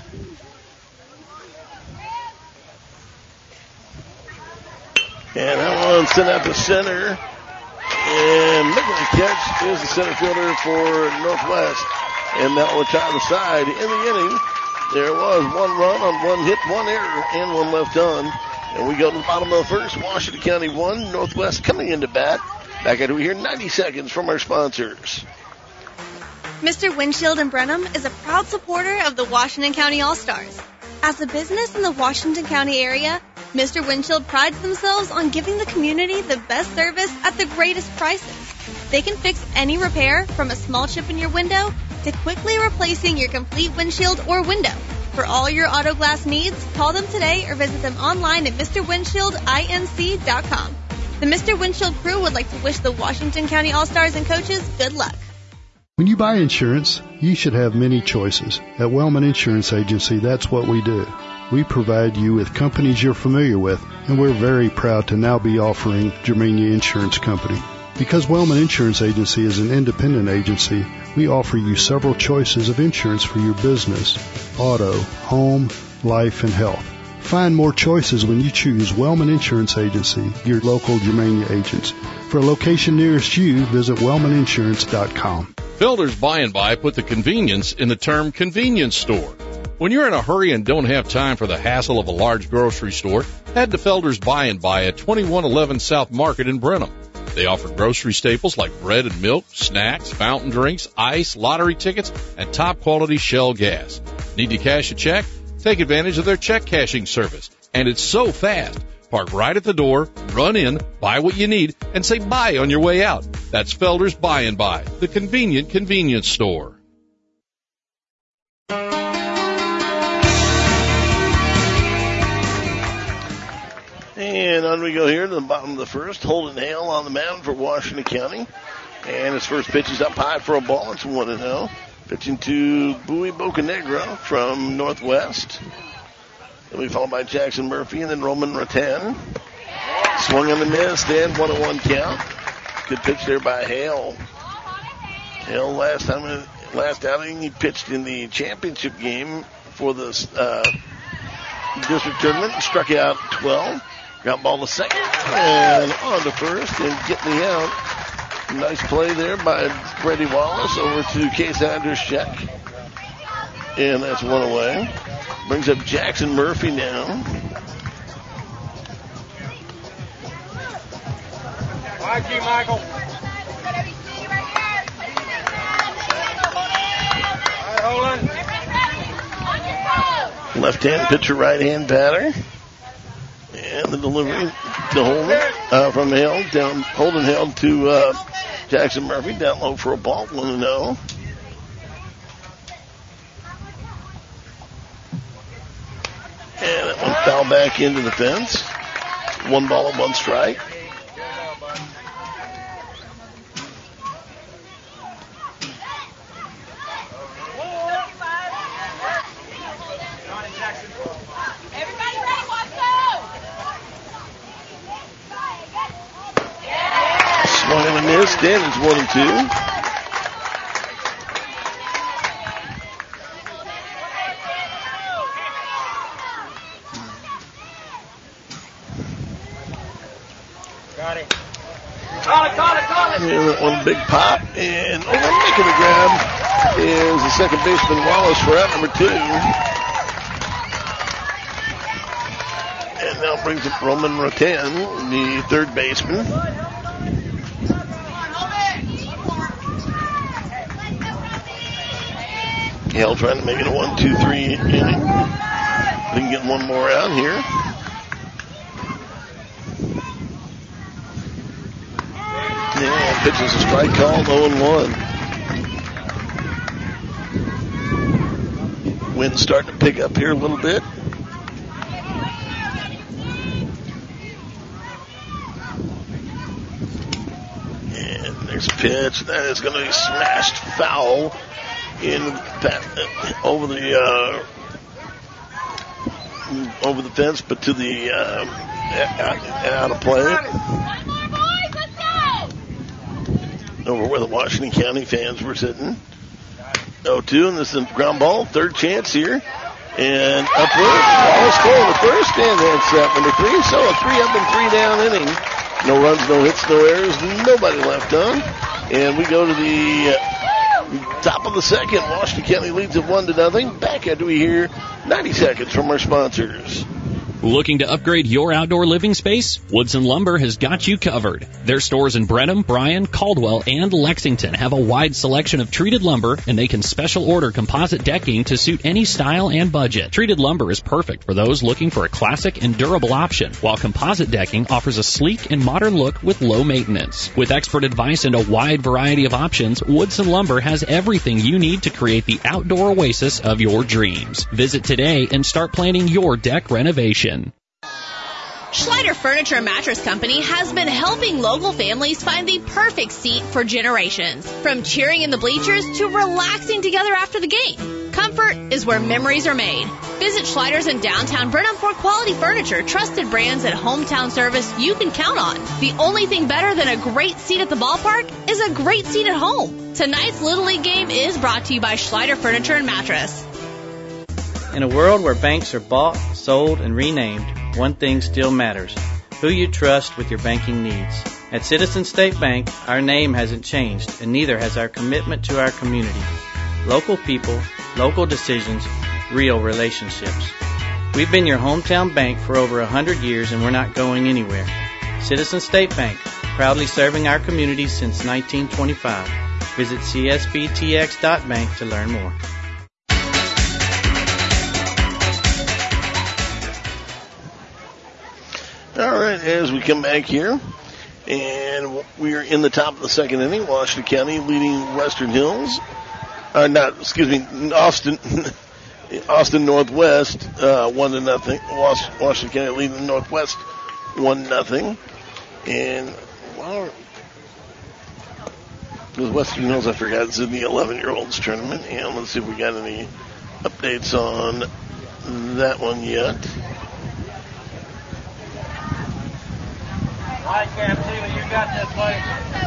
And that one sent out to center. And making the catch is the center fielder for Northwest. And that will tie the side in the inning. There was one run on one hit, one error, and one left on. And we go to the bottom of the first. Washington County one, Northwest coming into bat. Back at we here ninety seconds from our sponsors. Mister Windshield in Brenham is a proud supporter of the Washington County All-Stars. As a business in the Washington County area, Mister Windshield prides themselves on giving the community the best service at the greatest prices. They can fix any repair from a small chip in your window to quickly replacing your complete windshield or window. For all your auto glass needs, call them today or visit them online at Mr Windshield Inc dot com. The Mister Windshield crew would like to wish the Washington County All-Stars and coaches good luck. When you buy insurance, you should have many choices. At Wellman Insurance Agency, that's what we do. We provide you with companies you're familiar with, and we're very proud to now be offering Germania Insurance Company. Because Wellman Insurance Agency is an independent agency, we offer you several choices of insurance for your business, auto, home, life, and health. Find more choices when you choose Wellman Insurance Agency, your local Germania agents. For a location nearest you, visit wellman insurance dot com. Felder's By and By put the convenience in the term convenience store. When you're in a hurry and don't have time for the hassle of a large grocery store, head to Felder's By and By at twenty-one eleven South Market in Brenham. They offer grocery staples like bread and milk, snacks, fountain drinks, ice, lottery tickets, and top-quality Shell gas. Need to cash a check? Take advantage of their check cashing service. And it's so fast. Park right at the door, run in, buy what you need, and say bye on your way out. That's Felder's By and By, the convenient convenience store. And on we go here to the bottom of the first. Holden Hale on the mound for Washington County. And his first pitch is up high for a ball. It's one and oh. Pitching to Bowie Bocanegra from Northwest. He'll be followed by Jackson Murphy and then Roman Rattan. Swung on the miss, and one oh one count. Good pitch there by Hale. Hale last time, last outing, he pitched in the championship game for the uh, district tournament and struck out twelve. Ground ball to second and on to first and getting the out. Nice play there by Brady Wallace over to Case Andruszek. And that's one away. Brings up Jackson Murphy now. Thank you, Michael. Left-hand pitcher, right-hand batter. And the delivery to Holden, uh, from Hale, down, Holden held to uh, Jackson Murphy, down low for a ball, one and oh. And that one foul back into the fence. One ball and one strike. Swung and a miss. Standings one and two. Got it. Call it, call it, call it. And that one big pop. And over making the grab is the second baseman Wallace for out number two. And now brings up Roman Rattan, the third baseman. Hale trying to make it a one two three inning. They can get one more out here. Yeah, pitches a strike called oh and one. Wind's starting to pick up here a little bit. Next pitch, that is going to be smashed foul in the, over the uh, over the fence, but to the uh, out, out of play. Over where the Washington County fans were sitting. oh two, and this is a ground ball. Third chance here. And upward. Ball score the first, and that's uh, number three. So a three up and three down inning. No runs, no hits, no errors, nobody left on. And we go to the uh, top of the second. Washington County leads it one to nothing. Back after we hear ninety seconds from our sponsors. Looking to upgrade your outdoor living space? Woodson Lumber has got you covered. Their stores in Brenham, Bryan, Caldwell, and Lexington have a wide selection of treated lumber, and they can special order composite decking to suit any style and budget. Treated lumber is perfect for those looking for a classic and durable option, while composite decking offers a sleek and modern look with low maintenance. With expert advice and a wide variety of options, Woodson Lumber has everything you need to create the outdoor oasis of your dreams. Visit today and start planning your deck renovation. Schleider Furniture and Mattress Company has been helping local families find the perfect seat for generations. From cheering in the bleachers to relaxing together after the game, comfort is where memories are made. Visit Schleider's in downtown Brenham for quality furniture, trusted brands, and hometown service you can count on. The only thing better than a great seat at the ballpark is a great seat at home. Tonight's Little League game is brought to you by Schleider Furniture and Mattress. In a world where banks are bought, sold, and renamed, one thing still matters: who you trust with your banking needs. At Citizen State Bank, our name hasn't changed, and neither has our commitment to our community. Local people, local decisions, real relationships. We've been your hometown bank for over one hundred years, and we're not going anywhere. Citizen State Bank, proudly serving our community since nineteen twenty-five. Visit c s b t x dot bank to learn more. All right, as we come back here, and we are in the top of the second inning. Washington County leading Western Hills, uh, not excuse me, Austin, Austin Northwest uh, one to nothing. Washington County leading Northwest one nothing, and well, with Western Hills, I forgot it's in the eleven-year-olds tournament, and let's see if we got any updates on that one yet. I can't see what you got this place.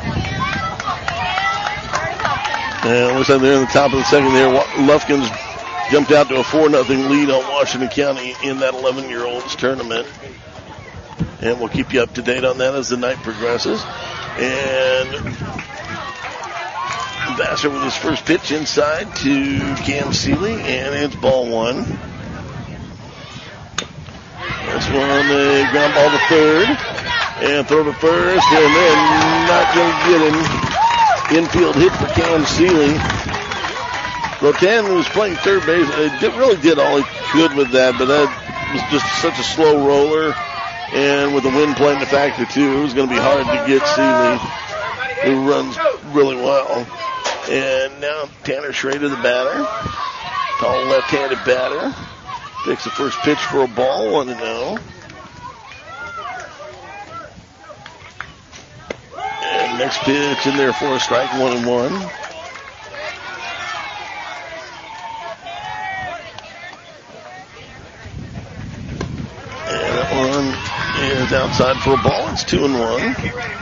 And looks like they're in the top of the second there. Lufkin's jumped out to a four nothing lead on Washington County in that eleven-year-olds tournament. And we'll keep you up to date on that as the night progresses. And Vassar with his first pitch inside to Cam Seeley, and it's ball one. This one, a ground ball to third. And throw to first, and then not going to get him. Infield hit for Cam Seeley. Rotan, who was playing third base, uh, did, really did all he could with that, but that was just such a slow roller. And with the wind playing the factor, too, it was going to be hard to get Seeley, who runs really well. And now Tanner Schrader, the batter. Tall left-handed batter. Takes the first pitch for a ball, one to oh. And next pitch in there for a strike, one and one. And that one is outside for a ball. It's two and one.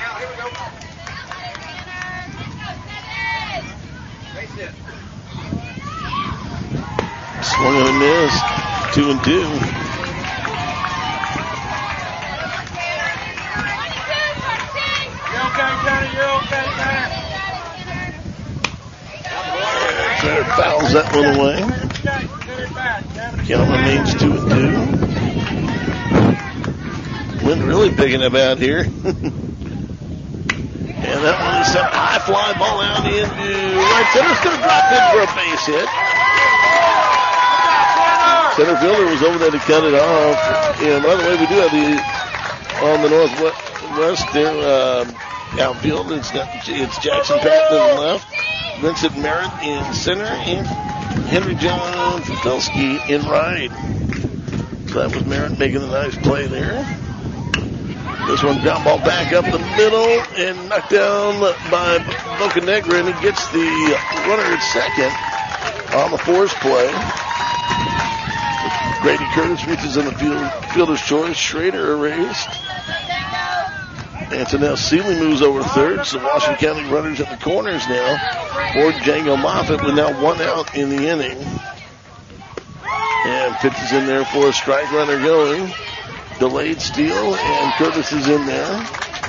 Swung and a miss. Two and two. Center fouls that one away. Count remains two and two. Wind really picking up out here. And that one is set high fly ball out into right center. It's going to drop in for a base hit. Center fielder was over there to cut it off. And by the way, we do have the on the northwest there uh, outfield. It's got it's Jackson Patton on the left. Vincent Merritt in center, and Henry John Fidelsky in right. So that was Merritt making a nice play there. This one ground ball back up the middle and knocked down by Bocanegra, and he gets the runner at second on the force play. Grady Curtis reaches in the field, fielder's choice. Schrader erased. Antonell Seeley moves over third, so Washington County runners at the corners now for Django Moffitt with now one out in the inning. And pitches in there for a strike runner going. Delayed steal, and Curtis is in there.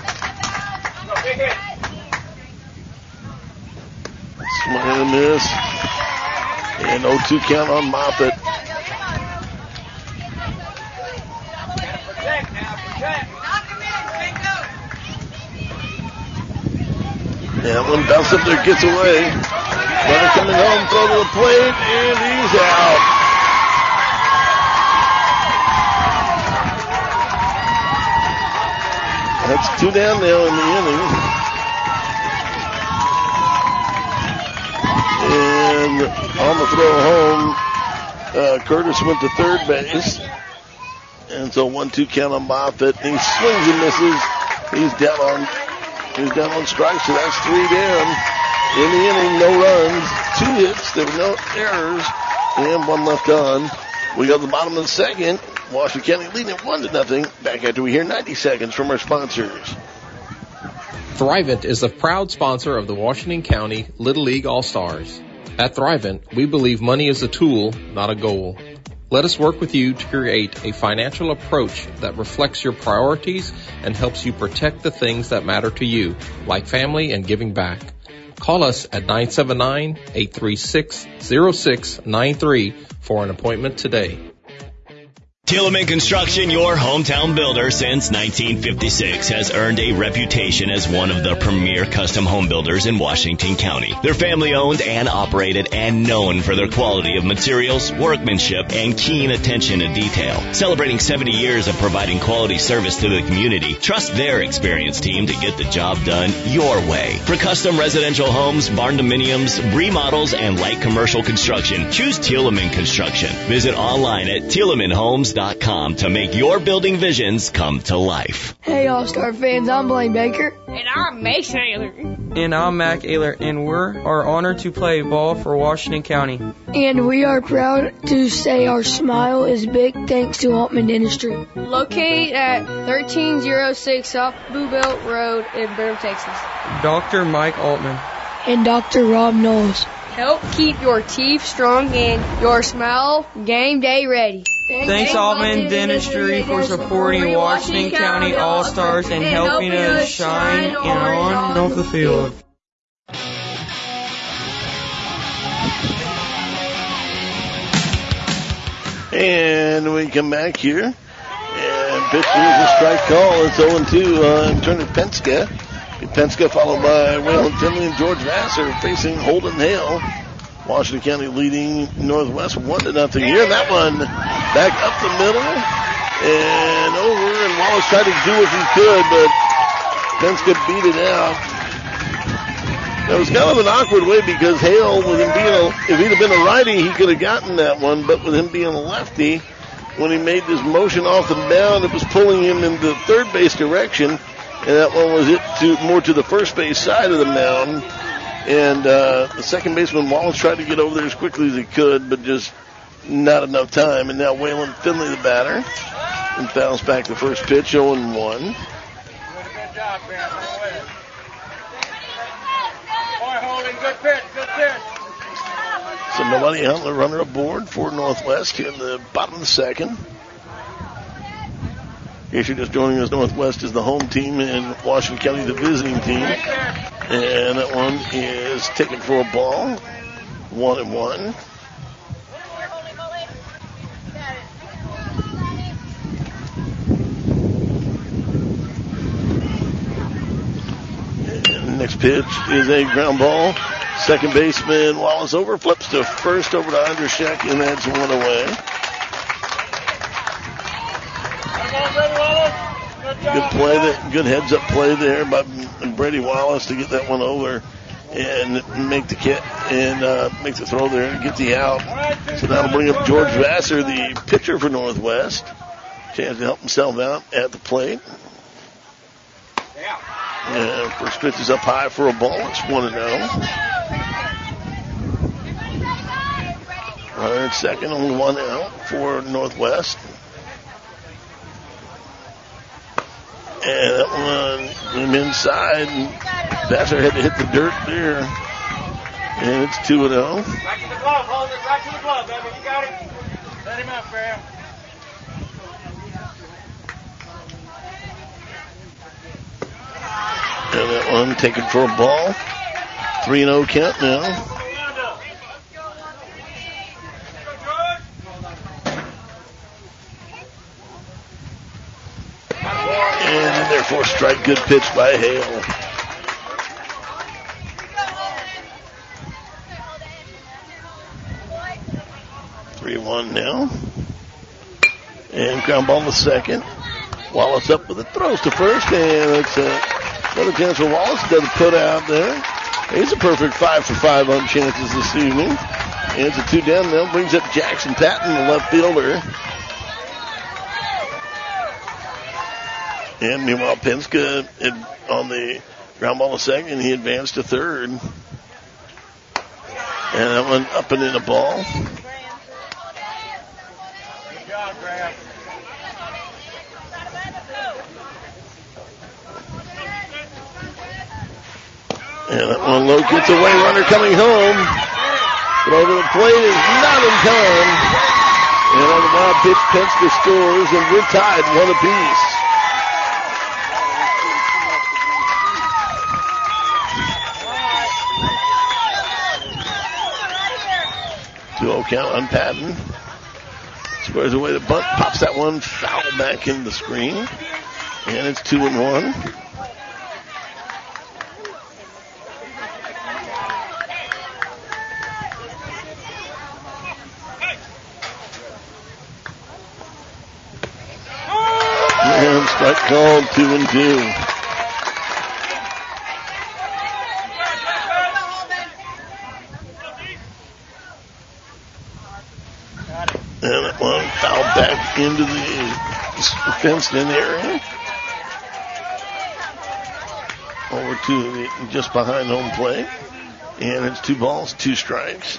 Swing and a miss. And oh two count on Moffitt. Yeah, one bounce up there, gets away. Runner coming home, throw to the plate, and he's out. That's two down now in the inning. And on the throw home, uh, Curtis went to third base. And so one two count on Moffitt. And he swings and misses. He's down on he's down on strikes, so that's three down. In the inning, no runs, two hits, there were no errors, and one left on. We go to the bottom of the second. Washington County leading it one to nothing. Back after we hear ninety seconds from our sponsors. Thrivent is the proud sponsor of the Washington County Little League All-Stars. At Thrivent, we believe money is a tool, not a goal. Let us work with you to create a financial approach that reflects your priorities and helps you protect the things that matter to you, like family and giving back. Call us at nine seven nine, eight three six, zero six nine three for an appointment today. Tilleman Construction, your hometown builder since nineteen fifty-six, has earned a reputation as one of the premier custom home builders in Washington County. They're family owned and operated and known for their quality of materials, workmanship, and keen attention to detail. Celebrating seventy years of providing quality service to the community, trust their experienced team to get the job done your way. For custom residential homes, barn dominiums, remodels, and light commercial construction, choose Tilleman Construction. Visit online at Tilleman Homes dot com to make your building visions come to life. Hey, All-Star fans, I'm Blaine Baker. And I'm Mason Ayler. And I'm Mac Ayler, and we are honored to play ball for Washington County. And we are proud to say our smile is big thanks to Altman Dentistry. Located at thirteen oh six South Blue Belt Road in Burnham, Texas. Doctor Mike Altman. And Doctor Rob Knowles. Help keep your teeth strong and your smile game day ready. Thanks, Altman Dentistry, for supporting Washington County All-Stars and helping us shine in on and off the field. And we come back here. And pitch is a strike call. It's oh two on Turner Penska. Penska followed by Waylon Finley and George Vassar facing Holden Hale. Washington County leading Northwest one to nothing here. That one back up the middle and over, and Wallace tried to do what he could, but Penska beat it out. It was kind of an awkward way because Hale, with him being a, if he'd have been a righty, he could have gotten that one, but with him being a lefty, when he made this motion off the mound, it was pulling him in the third base direction, and that one was it to more to the first base side of the mound. And uh, the second baseman, Wallace, tried to get over there as quickly as he could, but just not enough time. And now Waylon Finley, the batter, and bounce back the first pitch, oh and one. Good job, man. Boy, holding, good pitch, good pitch. So nobody on the runner aboard for Northwest here in the bottom of the second. If you're just joining us, Northwest is the home team and Washington County the visiting team. And that one is taken for a ball. One and one. And the next pitch is a ground ball. Second baseman Wallace over, flips to first over to Undershek, and that's one away. Good play, that good heads up play there by Brady Wallace to get that one over and make the kit and uh, make the throw there and get the out. So that'll bring up George Vassar, the pitcher for Northwest. Chance to help himself out at the plate. And first pitch is up high for a ball. It's one and oh. Runner at second, only one out for Northwest. And that one went inside, and Vassar had to hit the dirt there. And it's two and oh. Right to the glove, hold it right to the glove, baby. You got it? Let him up, Graham. And that one taken for a ball. three and oh count now. And therefore strike, good pitch by Hale. three one now. And ground ball to second. Wallace up with it, throws to first, and it's uh, another chance for Wallace. Does a put out there. He's a perfect five for five on chances this evening. And it's a two down now. Brings up Jackson Patton, the left fielder. And meanwhile, Penska on the ground ball to second. He advanced to third. And that one up and in a ball. Good job, Graham. And that one low gets away. Runner coming home. But over the plate is not in time. And on the wild pitch, Penska scores, and we're tied one apiece. two oh count on Patton. Squares away the bunt, pops that one foul back in the screen. And it's two and one. And strike called, two and two. And that one fouled back into the fenced-in area. Over to the, just behind home plate. And it's two balls, two strikes.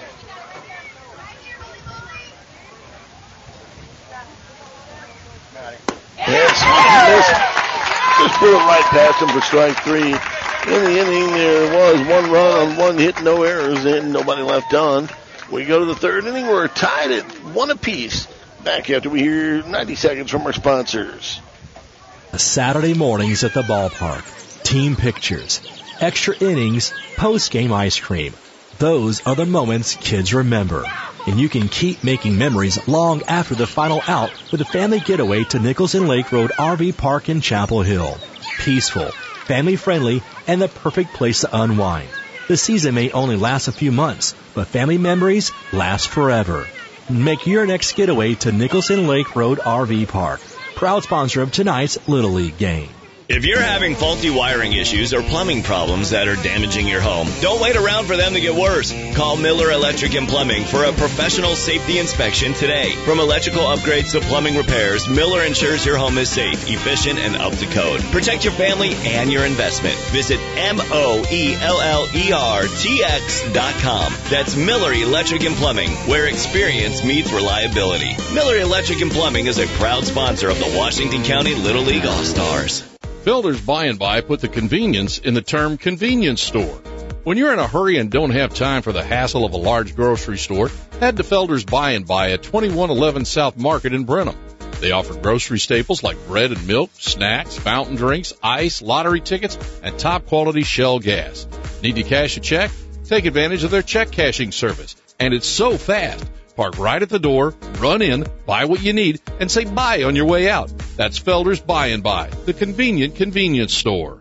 And missed. Just threw it right past him for strike three. In the inning, there was one run on one hit, no errors, and nobody left on. We go to the third inning. We're tied at one apiece. Back after we hear ninety seconds from our sponsors. Saturday mornings at the ballpark. Team pictures. Extra innings. Post-game ice cream. Those are the moments kids remember. And you can keep making memories long after the final out with a family getaway to Nichols and Lake Road R V Park in Chapel Hill. Peaceful, family-friendly, and the perfect place to unwind. The season may only last a few months, but family memories last forever. Make your next getaway to Nichols and Lake Road R V Park. Proud sponsor of tonight's Little League game. If you're having faulty wiring issues or plumbing problems that are damaging your home, don't wait around for them to get worse. Call Miller Electric and Plumbing for a professional safety inspection today. From electrical upgrades to plumbing repairs, Miller ensures your home is safe, efficient, and up to code. Protect your family and your investment. Visit M O E L L E R T X dot com. That's Miller Electric and Plumbing, where experience meets reliability. Miller Electric and Plumbing is a proud sponsor of the Washington County Little League All-Stars. Felder's By and By put the convenience in the term convenience store. When you're in a hurry and don't have time for the hassle of a large grocery store, head to Felder's By and By at twenty-one eleven South Market in Brenham. They offer grocery staples like bread and milk, snacks, fountain drinks, ice, lottery tickets, and top-quality Shell gas. Need to cash a check? Take advantage of their check cashing service. And it's so fast. Park right at the door, run in, buy what you need, and say bye on your way out. That's Felder's By and By, the convenient convenience store.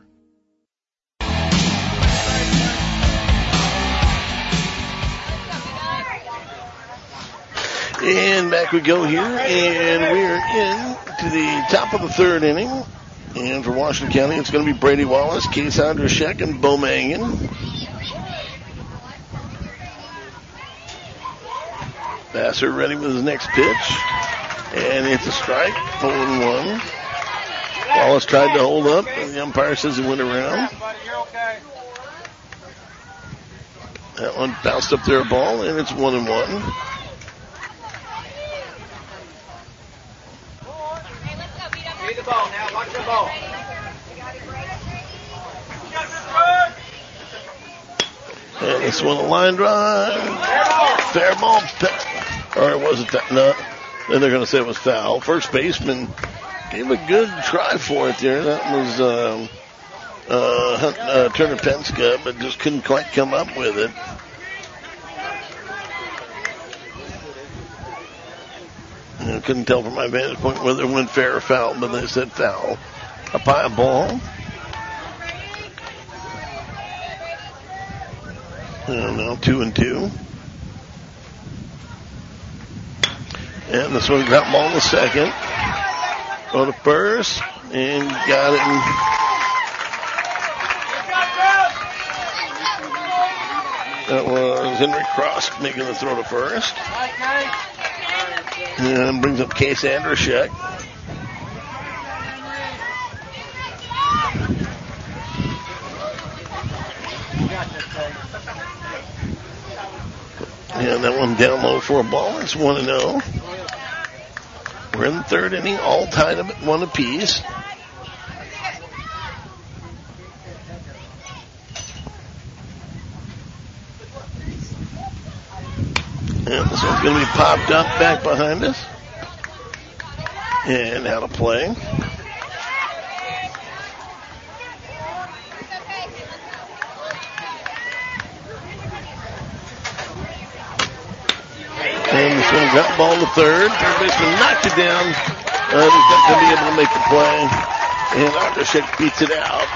And back we go here, and we're in to the top of the third inning. And for Washington County, it's going to be Brady Wallace, Case Andrashek, and Bo Mangan. Vassar ready with his next pitch. And it's a strike, four and one. Wallace tried to hold up, and the umpire says he went around. That one bounced up their ball, and it's one and one. Read the ball now. Watch the ball. And this one a line drive. Fair ball. Or it wasn't that. No. Then they're going to say it was foul. First baseman gave a good try for it there. That was um, uh, Hunt, uh, Turner Penska, but just couldn't quite come up with it. I couldn't tell from my vantage point whether it went fair or foul, but they said foul. Up high a ball. And now two and two. And this one ground ball in the second. Go to first and got it. In. That was Henry Cross making the throw to first. And brings up Case Andrushek. And that one down low for a ball. It's one and oh. We're in the third inning, all tied up at one apiece. And this one's going to be popped up back behind us. And out of play. And this one got ball to third. Third baseman knocked it down. Uh, he's not going to be able to make the play. And Andrushek beats it out.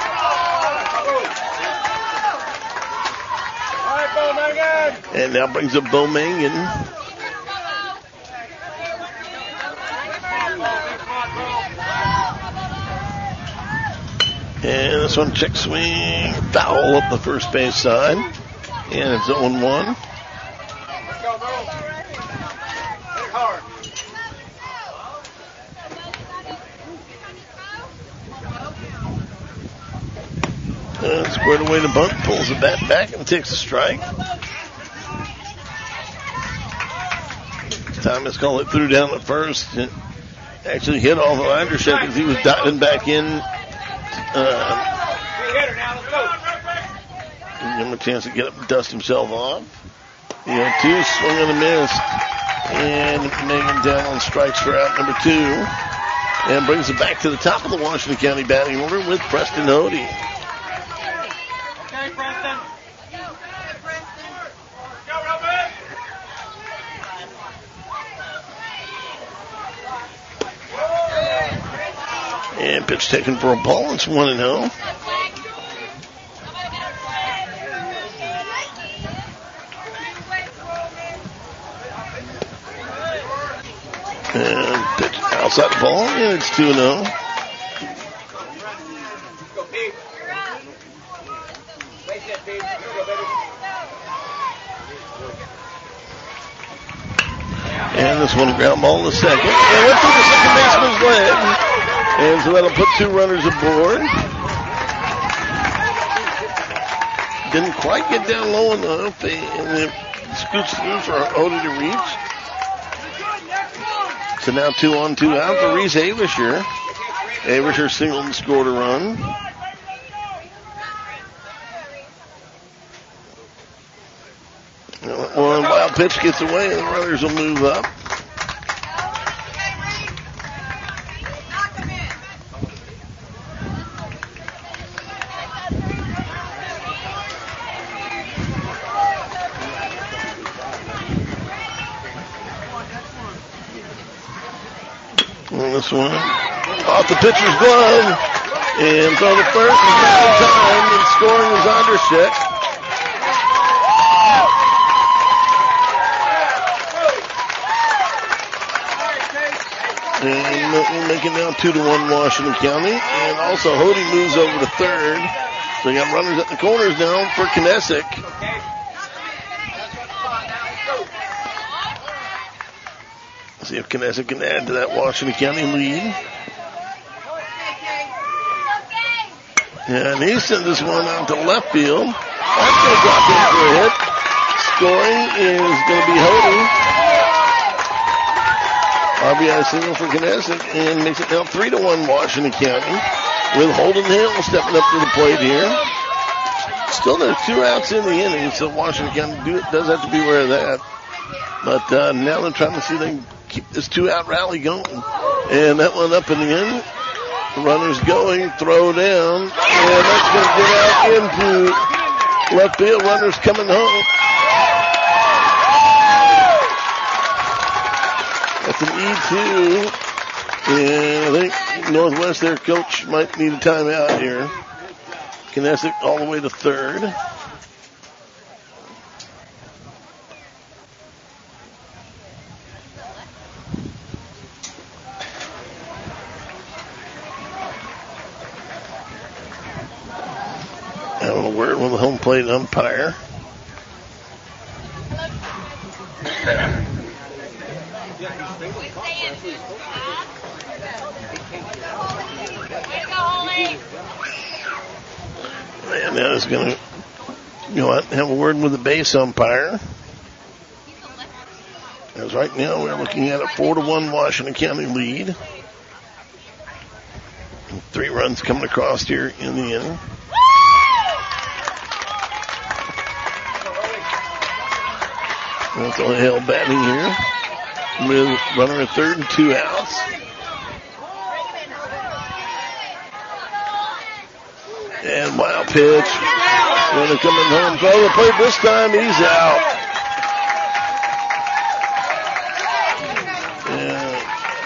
And now brings up Bo Mangan. And this one check swing. Foul up the first base side. And it's oh and one. Uh, squared away to bunt, pulls the bat back and takes a strike. Thomas called it through down at first. It actually hit off of Andrushek as he was diving back in. Uh, give him a chance to get up and dust himself off. He had two, swing and a miss. And Megan down on strikes for out number two. And brings it back to the top of the Washington County batting order with Preston Hody. And pitch taken for a ball. It's one and oh. And pitch outside the ball. And it's two and oh. And this one ground ball in the second. And went through the second baseman's leg. And so that'll put two runners aboard. Didn't quite get down low enough. And it scoots through for Hody to reach. So now two on, two out for Reese Avisher. Avisher singled and scored a run. One wild pitch gets away and the runners will move up. This one off the pitcher's glove and throw the first and second time, and scoring was Andrushek. And we'll make it now two to one Washington County. And also Hody moves over to third. So you got runners at the corners now for Knessick. See if Knessick can add to that Washington County lead. And he sent this one out to left field. That's going to drop in for a hit. Scoring is going to be Holding. R B I single for Knesset and makes it now three to one Washington County with Holden Hill stepping up to the plate here. Still there's two outs in the inning, so Washington County do, does have to be aware of that. But uh, now they're trying to see if they can keep this two-out rally going. And that one up and in. Runners going, throw down, and that's going to get out into left field. Runners coming home. That's an E two, and I think Northwest, their coach, might need a timeout here. Knesset all the way to third. Having a word with the home plate umpire. And now is going to, you know what, have a word with the base umpire. As right now we're looking at a four to one Washington County lead. And three runs coming across here in the inning. That's only Hill batting here with runner at third and two outs. And wild pitch. Runner coming home. Throw the plate this time. He's out. And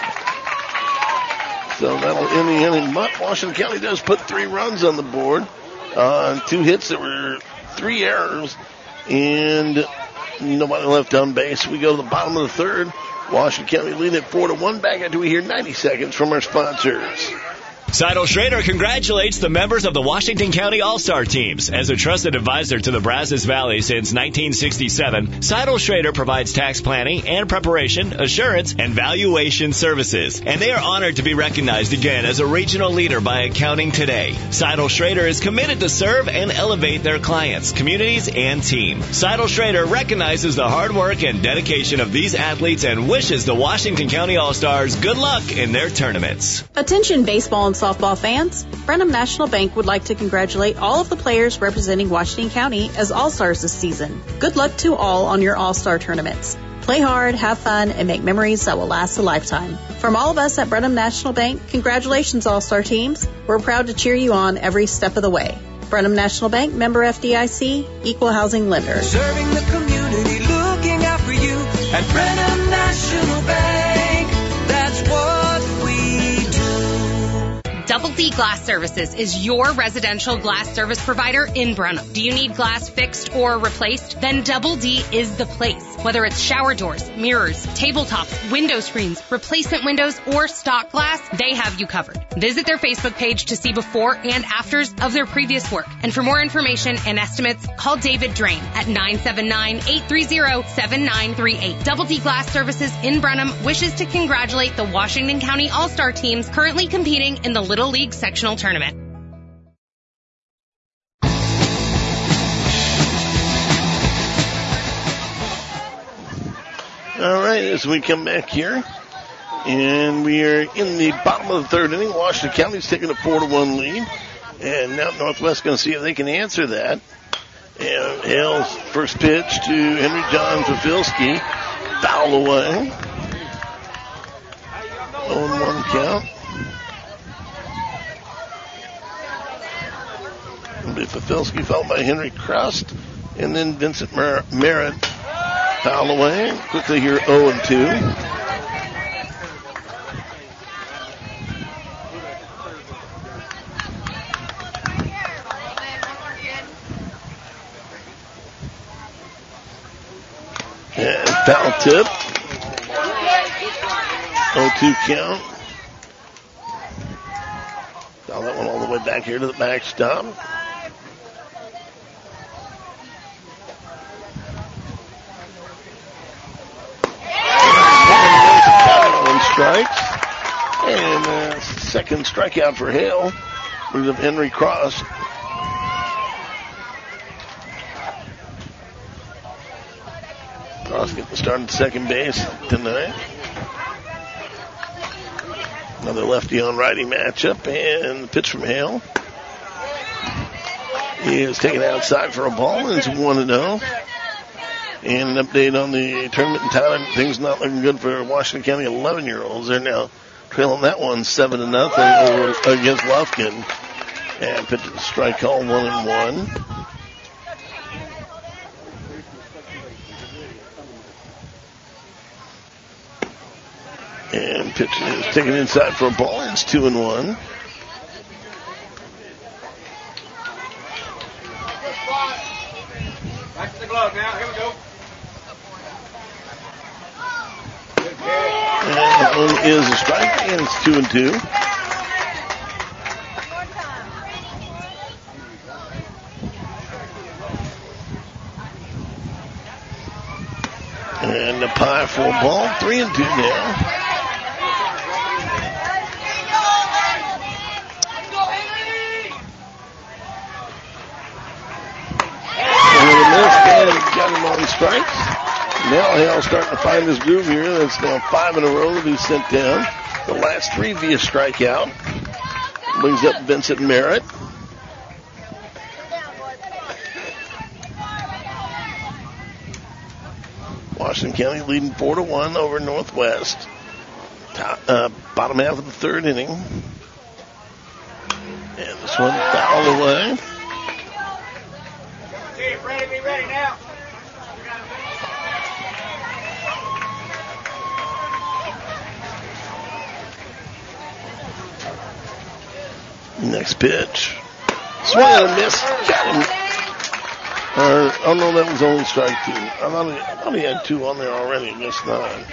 so that'll end the inning. But Washington County does put three runs on the board. Uh, two hits that were three errors. And nobody left on base. We go to the bottom of the third. Washington County lead at four to one. Back after we hear ninety seconds from our sponsors. Seidel Schrader congratulates the members of the Washington County All-Star teams. As a trusted advisor to the Brazos Valley since nineteen sixty-seven, Seidel Schrader provides tax planning and preparation, assurance, and valuation services. And they are honored to be recognized again as a regional leader by Accounting Today. Seidel Schrader is committed to serve and elevate their clients, communities, and team. Seidel Schrader recognizes the hard work and dedication of these athletes and wishes the Washington County All-Stars good luck in their tournaments. Attention baseball and softball fans, Brenham National Bank would like to congratulate all of the players representing Washington County as All-Stars this season. Good luck to all on your All-Star tournaments. Play hard, have fun, and make memories that will last a lifetime. From all of us at Brenham National Bank, congratulations All-Star teams. We're proud to cheer you on every step of the way. Brenham National Bank, member F D I C, equal housing lender. Serving the community, looking out for you at Brenham National Bank. That's what we do. Double D Glass Services is your residential glass service provider in Brenham. Do you need glass fixed or replaced? Then Double D is the place. Whether it's shower doors, mirrors, tabletops, window screens, replacement windows, or stock glass, they have you covered. Visit their Facebook page to see before and afters of their previous work. And for more information and estimates, call David Drain at nine seven nine, eight three zero, seven nine three eight. Double D Glass Services in Brenham wishes to congratulate the Washington County All-Star teams currently competing in the Little League Sectional Tournament. All right, as we come back here, and we are in the bottom of the third inning. Washington County's taking a four to one lead, and now Northwest going to see if they can answer that. And Hale's first pitch to Henry John Fafilski, foul away. oh one count. It'll be Fafilski followed by Henry Crust, and then Vincent Mer- Merritt. Foul away. Quickly here, oh and two. And foul tip. oh two count. Foul that one all the way back here to the backstop. Strikes. And uh, second strikeout for Hale. Brings up Henry Cross. Cross getting the start at second base tonight. Another lefty on righty matchup, and the pitch from Hale. He is taken outside for a ball, and it's one and oh. And an update on the tournament in Tyler. Things not looking good for Washington County eleven-year-olds. They're now trailing that one seven to nothing over against Lufkin. And pitch to strike call, one and one. And pitch is taken inside for a ball. It's two and one. Back to the glove now. Here we go. And that one is a strike, and it's two and two. And the pie for a ball, three and two now. Got him on strikes. Now Hale starting to find his groove here. That's now five in a row that he's sent down. The last three via strikeout. Brings up Vincent Merritt. Washington County leading four to one over Northwest. Top, uh, bottom half of the third inning. And this one fouled away. Chief, ready, be ready now. Next pitch. Swing and a miss. Got him. Or, oh no, that was only strike two. I thought he, I thought he had two on there already. Missed nine.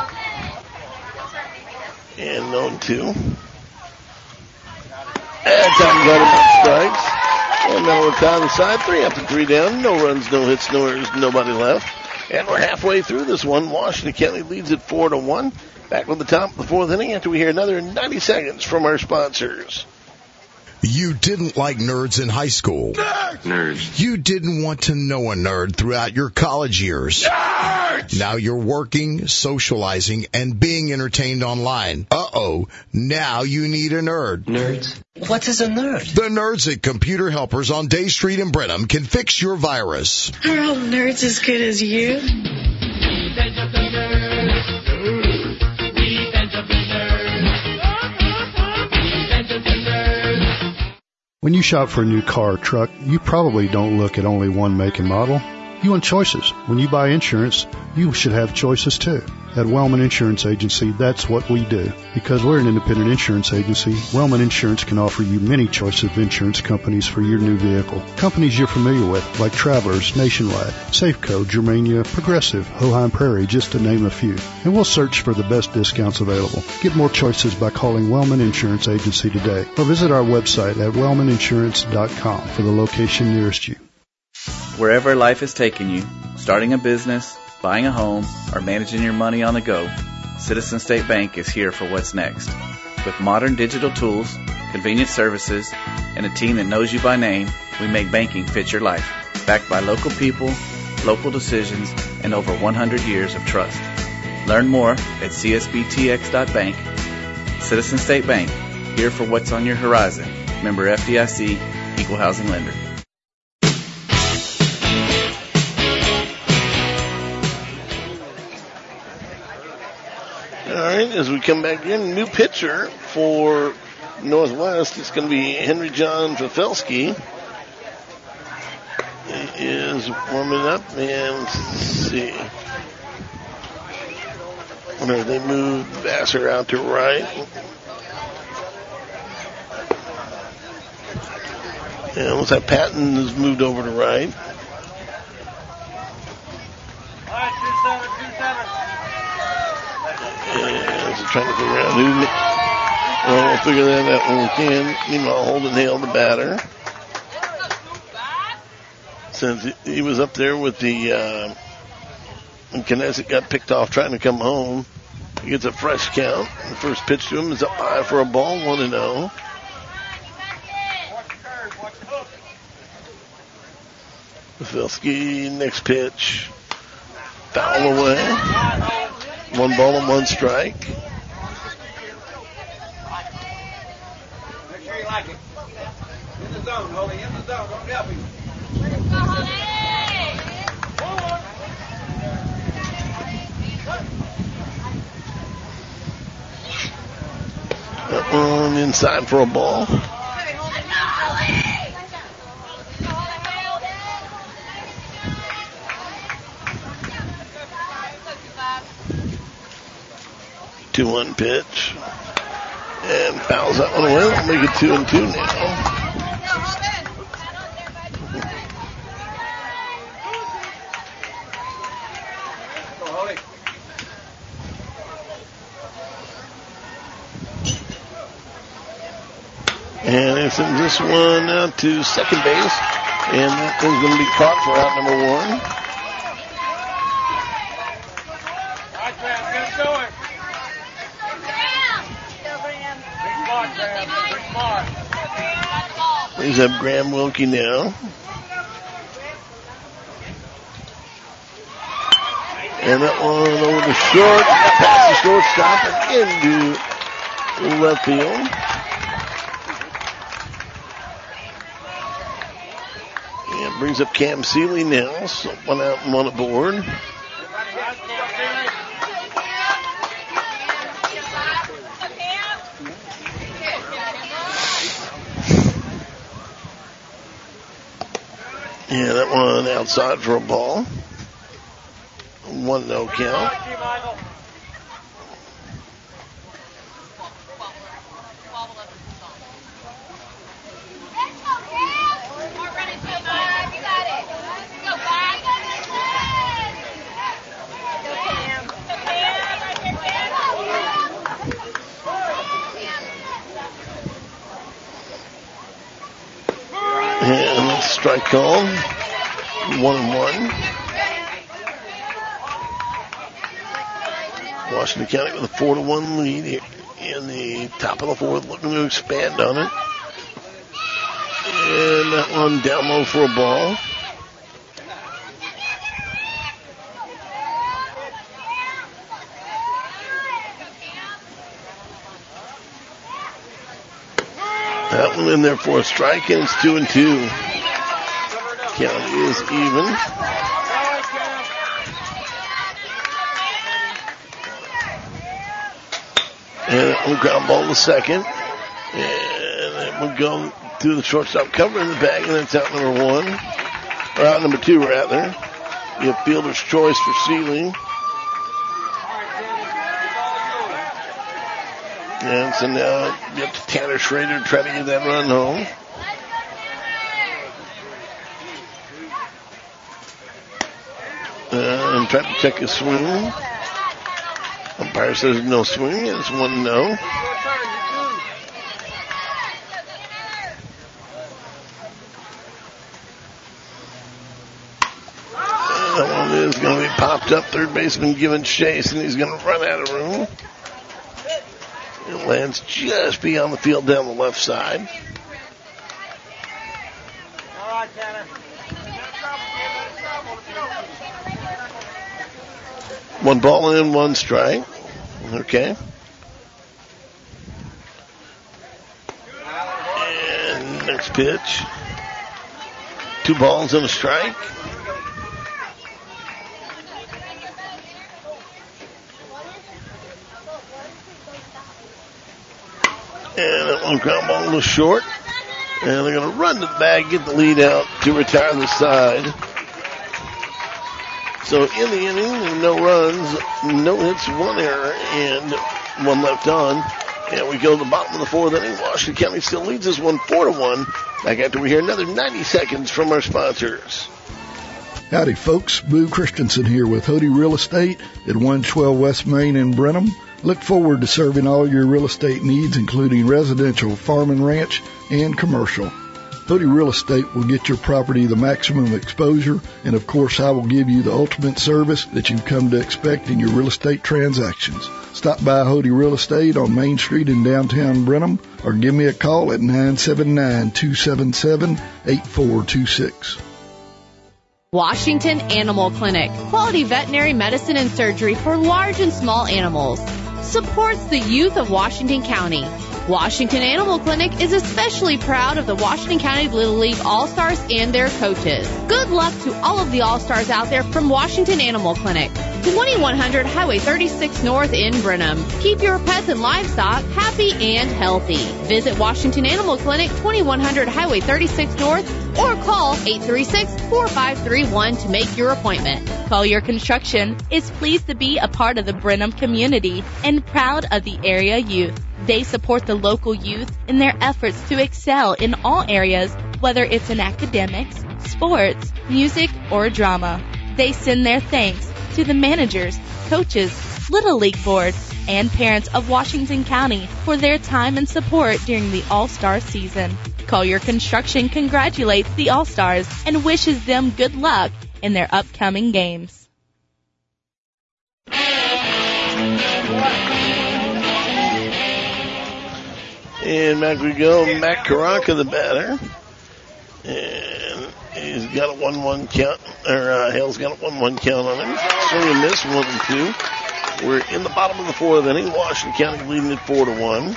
And no two. And time got him on strikes. And now we're down the side. Three up and three down. No runs, no hits, no errors, nobody left. And we're halfway through this one. Washington County leads it four to one. Back with the top of the fourth inning after we hear another ninety seconds from our sponsors. You didn't like nerds in high school. Nerds. Nerds. You didn't want to know a nerd throughout your college years. Nerds. Now you're working, socializing, and being entertained online. Uh-oh. Now you need a nerd. Nerds. What is a nerd? The nerds at Computer Helpers on Day Street in Brenham can fix your virus. Are all nerds as good as you? When you shop for a new car or truck, you probably don't look at only one make and model. You want choices. When you buy insurance, you should have choices too. At Wellman Insurance Agency, that's what we do. Because we're an independent insurance agency, Wellman Insurance can offer you many choices of insurance companies for your new vehicle. Companies you're familiar with, like Travelers, Nationwide, Safeco, Germania, Progressive, Hoheim Prairie, just to name a few. And we'll search for the best discounts available. Get more choices by calling Wellman Insurance Agency today, or visit our website at wellman insurance dot com for the location nearest you. Wherever life has taken you, starting a business, buying a home, or managing your money on the go, Citizen State Bank is here for what's next. With modern digital tools, convenient services, and a team that knows you by name, we make banking fit your life. Backed by local people, local decisions, and over one hundred years of trust. Learn more at c s b t x dot bank. Citizen State Bank, here for what's on your horizon. Member F D I C, Equal Housing Lender. All right, as we come back in, new pitcher for Northwest. It's going to be Henry John Pafelski. He is warming up, and let's see. Whenever they move Vassar out to right. And it looks like Patton has moved over to right. All right, two seven, two seven. And so trying to figure out who. Well, we'll figure that out when we can. Meanwhile, Holden Hale, the batter. Since he was up there with the, uh, and Knesset got picked off trying to come home. He gets a fresh count. The first pitch to him is up high for a ball, one and oh. Pavelski, next pitch. Foul away. One ball and one strike. Make sure you like it. In the zone, Holly, in the zone. Don't help him. That one inside for a ball. two one pitch. And fouls that one away. That'll make it two and two now. And it sends this one out to second base. And that one's going to be caught for out number one. Brings up Graham Wilkie now. And that one over the short, past the shortstop and into left field. And brings up Cam Seeley now. So one out and one aboard. Yeah, that one outside for a ball. One no count. And that's strike call. One and one. Washington County with a four to one lead here in the top of the fourth, looking to expand on it. And that one down low for a ball. That one in there for a strike, and it's two and two. County is even. And it will ground ball to second. And it will go through the shortstop cover in the bag, and that's out number one. Or out number two, rather. You have fielder's choice for Seeley. And so now you have to Tanner Schrader to try to get that run home. Uh, and try to check his swing. Umpire says no swing. It's one no. And that one is going to be popped up. Third baseman giving chase, and he's going to run out of room. It lands just beyond the field down the left side. All right, Tanner. One ball in, one strike. Okay. And next pitch. Two balls and a strike. And that one ground ball was short. And they're going to run the bag, get the lead out to retire the side. So in the inning, no runs, no hits, one error, and one left on. And we go to the bottom of the fourth inning. Washington County still leads this one four to one. Back after we hear another ninety seconds from our sponsors. Howdy, folks. Boo Christensen here with Hody Real Estate at one twelve West Main in Brenham. Look forward to serving all your real estate needs, including residential, farm and ranch, and commercial. Hody Real Estate will get your property the maximum exposure, and of course I will give you the ultimate service that you've come to expect in your real estate transactions. Stop by Hody Real Estate on Main Street in downtown Brenham, or give me a call at nine seven nine, two seven seven, eight four two six. Washington Animal Clinic, quality veterinary medicine and surgery for large and small animals. Supports the youth of Washington County. Washington Animal Clinic is especially proud of the Washington County Little League All-Stars and their coaches. Good luck to all of the All-Stars out there from Washington Animal Clinic. twenty-one hundred Highway thirty-six North in Brenham. Keep your pets and livestock happy and healthy. Visit Washington Animal Clinic, twenty-one hundred Highway thirty-six North, or call eight three six, four five three one to make your appointment. Collier Construction is pleased to be a part of the Brenham community and proud of the area youth. They support the local youth in their efforts to excel in all areas, whether it's in academics, sports, music, or drama. They send their thanks to the managers, coaches, Little League Board, and parents of Washington County for their time and support during the All-Star season. Collier Construction congratulates the All-Stars and wishes them good luck in their upcoming games. And back we go. Matt Karanka, the batter. And he's got a one one count, or uh, Hale's got a one one count on him. Swing and miss, one and two. We're in the bottom of the fourth inning. Washington County leading it four to one.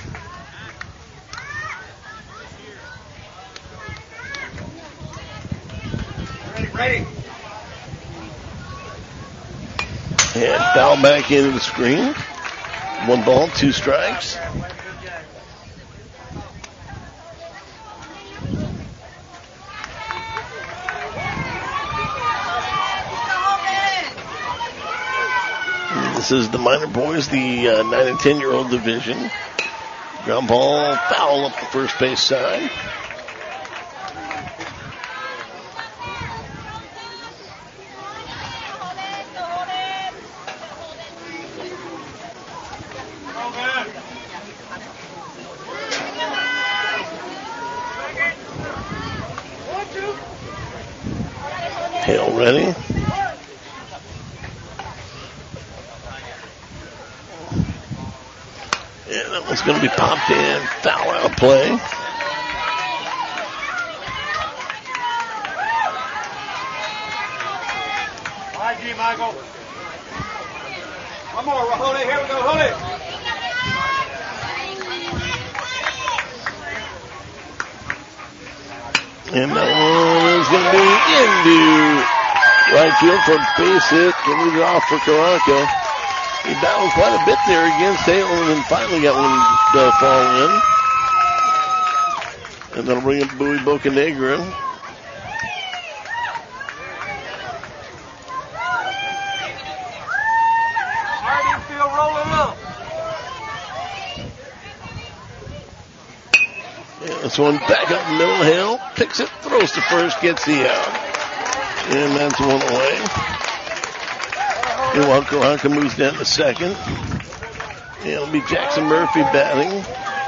Ready, ready. And foul back into the screen. One ball, two strikes. This is the minor boys, the uh, nine and ten year old division. Ground ball, foul up the first base side. Hale ready. Yeah, that one's going to be popped in. Foul out of play. All right, G, Michael. One more. Hold it. Here we go. Hold it. And that one is going to be into right field for a base hit. Can lead it off for Karanka. He battled quite a bit there against Hale and then finally got one to fall in. And that'll bring up Bowie Bocanegra. Hardingfield rolling up. Yeah, this one back up middle. Hale picks it, throws to first, gets the out. And that's one away. And while Karanka moves down to second, it'll be Jackson Murphy batting.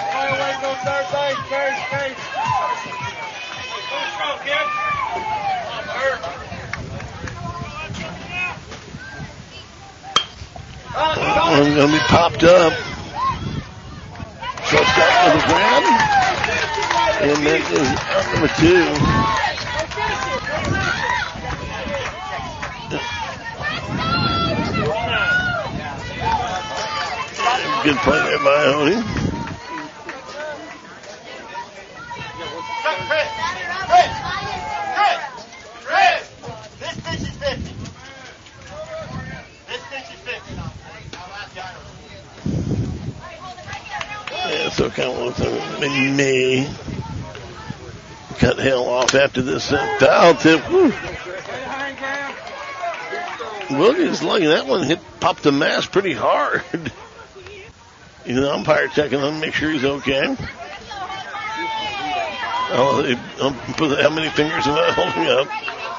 That one's going to be popped up. Shortstop to the ground. And that is out number two. Good play there by Odie. This pitch is fifty. This pitch is fifty. Yeah, so kind of looks like maybe May cut Hale off after this uh, foul tip. Woo. Williams lucky that one hit popped the mask pretty hard. You know, umpire checking on him, make sure he's okay. Oh, they, um, put, how many fingers am I holding up?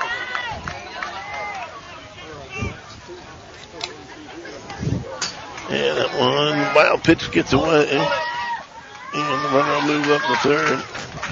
And that one wild pitch gets away. And the runner will move up the third.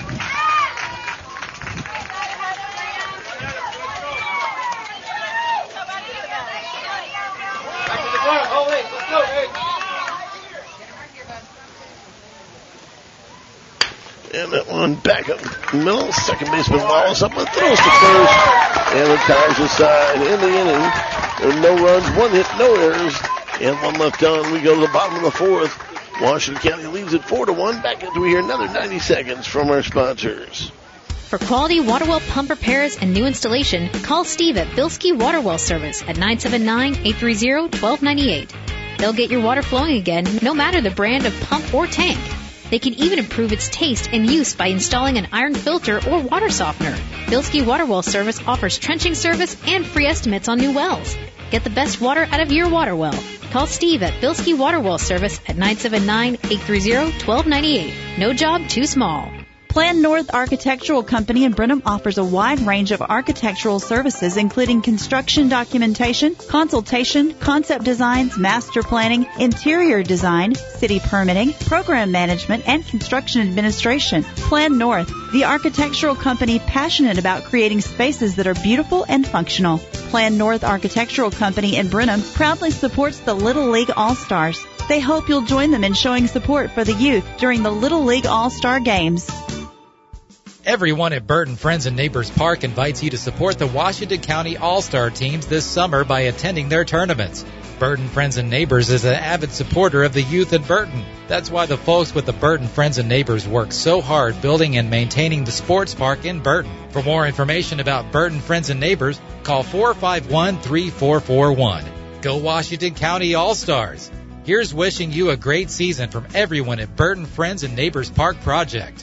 Back to the ground. Hold it. Let's go, hey. And that one one back up the middle. Second baseman Wallace up and throws to first. And the Tigers aside in the inning. There are no runs, one hit, no errors, and one left on. We go to the bottom of the fourth. Washington County leads it four to one. Back into we hear another ninety seconds from our sponsors. For quality water well pump repairs and new installation, call Steve at Bilski Water Well Service at nine seven nine, eight three zero, one two nine eight. They'll get your water flowing again, no matter the brand of pump or tank. They can even improve its taste and use by installing an iron filter or water softener. Bilski Water Well Service offers trenching service and free estimates on new wells. Get the best water out of your water well. Call Steve at Bilski Water Well Service at nine seven nine, eight three zero, one two nine eight. No job too small. Plan North Architectural Company in Brenham offers a wide range of architectural services, including construction documentation, consultation, concept designs, master planning, interior design, city permitting, program management, and construction administration. Plan North, the architectural company passionate about creating spaces that are beautiful and functional. Plan North Architectural Company in Brenham proudly supports the Little League All-Stars. They hope you'll join them in showing support for the youth during the Little League All-Star Games. Everyone at Burton Friends and Neighbors Park invites you to support the Washington County All-Star teams this summer by attending their tournaments. Burton Friends and Neighbors is an avid supporter of the youth at Burton. That's why the folks with the Burton Friends and Neighbors work so hard building and maintaining the sports park in Burton. For more information about Burton Friends and Neighbors, call four five one, three four four one. Go Washington County All-Stars! Here's wishing you a great season from everyone at Burton Friends and Neighbors Park Project.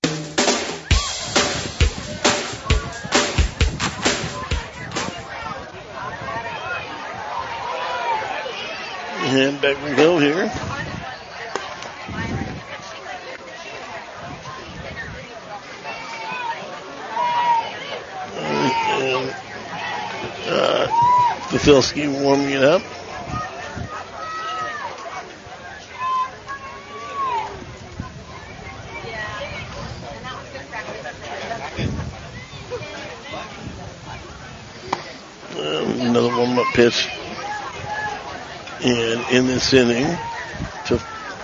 And back we go here. And, uh, Pafelski warming it up. Um, another warm-up pitch. And in this inning, to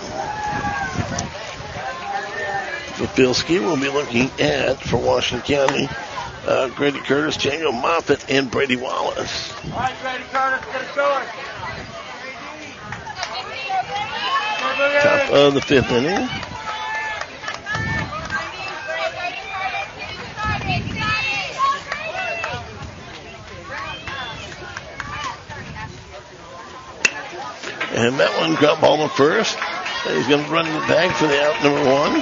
Pafelski will be looking at, for Washington County, uh, Grady Curtis, Django Moffitt, and Brady Wallace. All right, Grady Curtis, get it going. Top of the fifth inning. And that one got ball to first. And he's going to run it back for the out number one.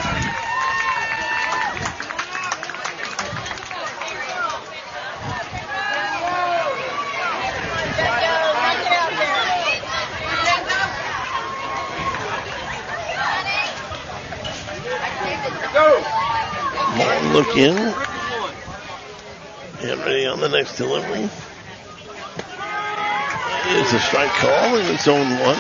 Long look in. And ready on the next delivery. It's a strike call in its own one.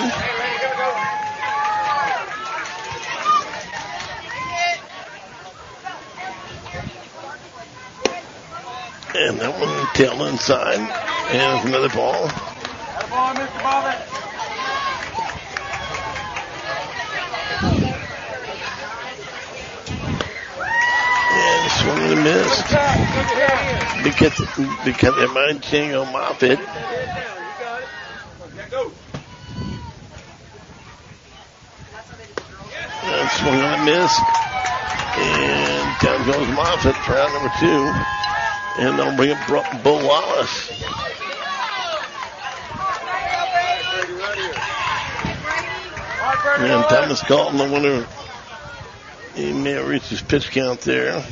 And that one tail inside. And another ball. And swung and missed. Because, because they might Django Moffitt. And swung on a miss. And down goes Moffitt for out number two. And they'll bring up Bo Wallace. And Thomas Galton, I wonder, he may have reached his pitch count there.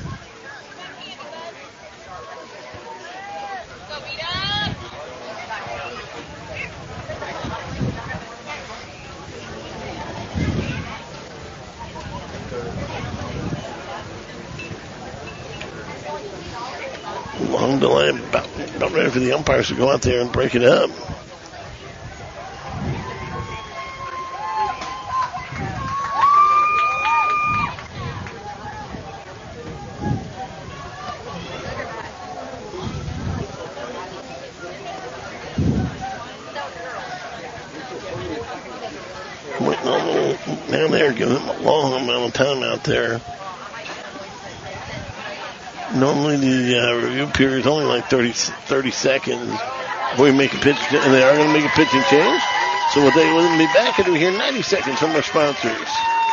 Long delay, about, about ready for the umpires to go out there and break it up. Waiting on the man there, giving him a long amount of time out there. Normally the uh, review period is only like thirty, thirty seconds before you make a pitch, and they are going to make a pitching change. So what they will be back into here ninety seconds from our sponsors.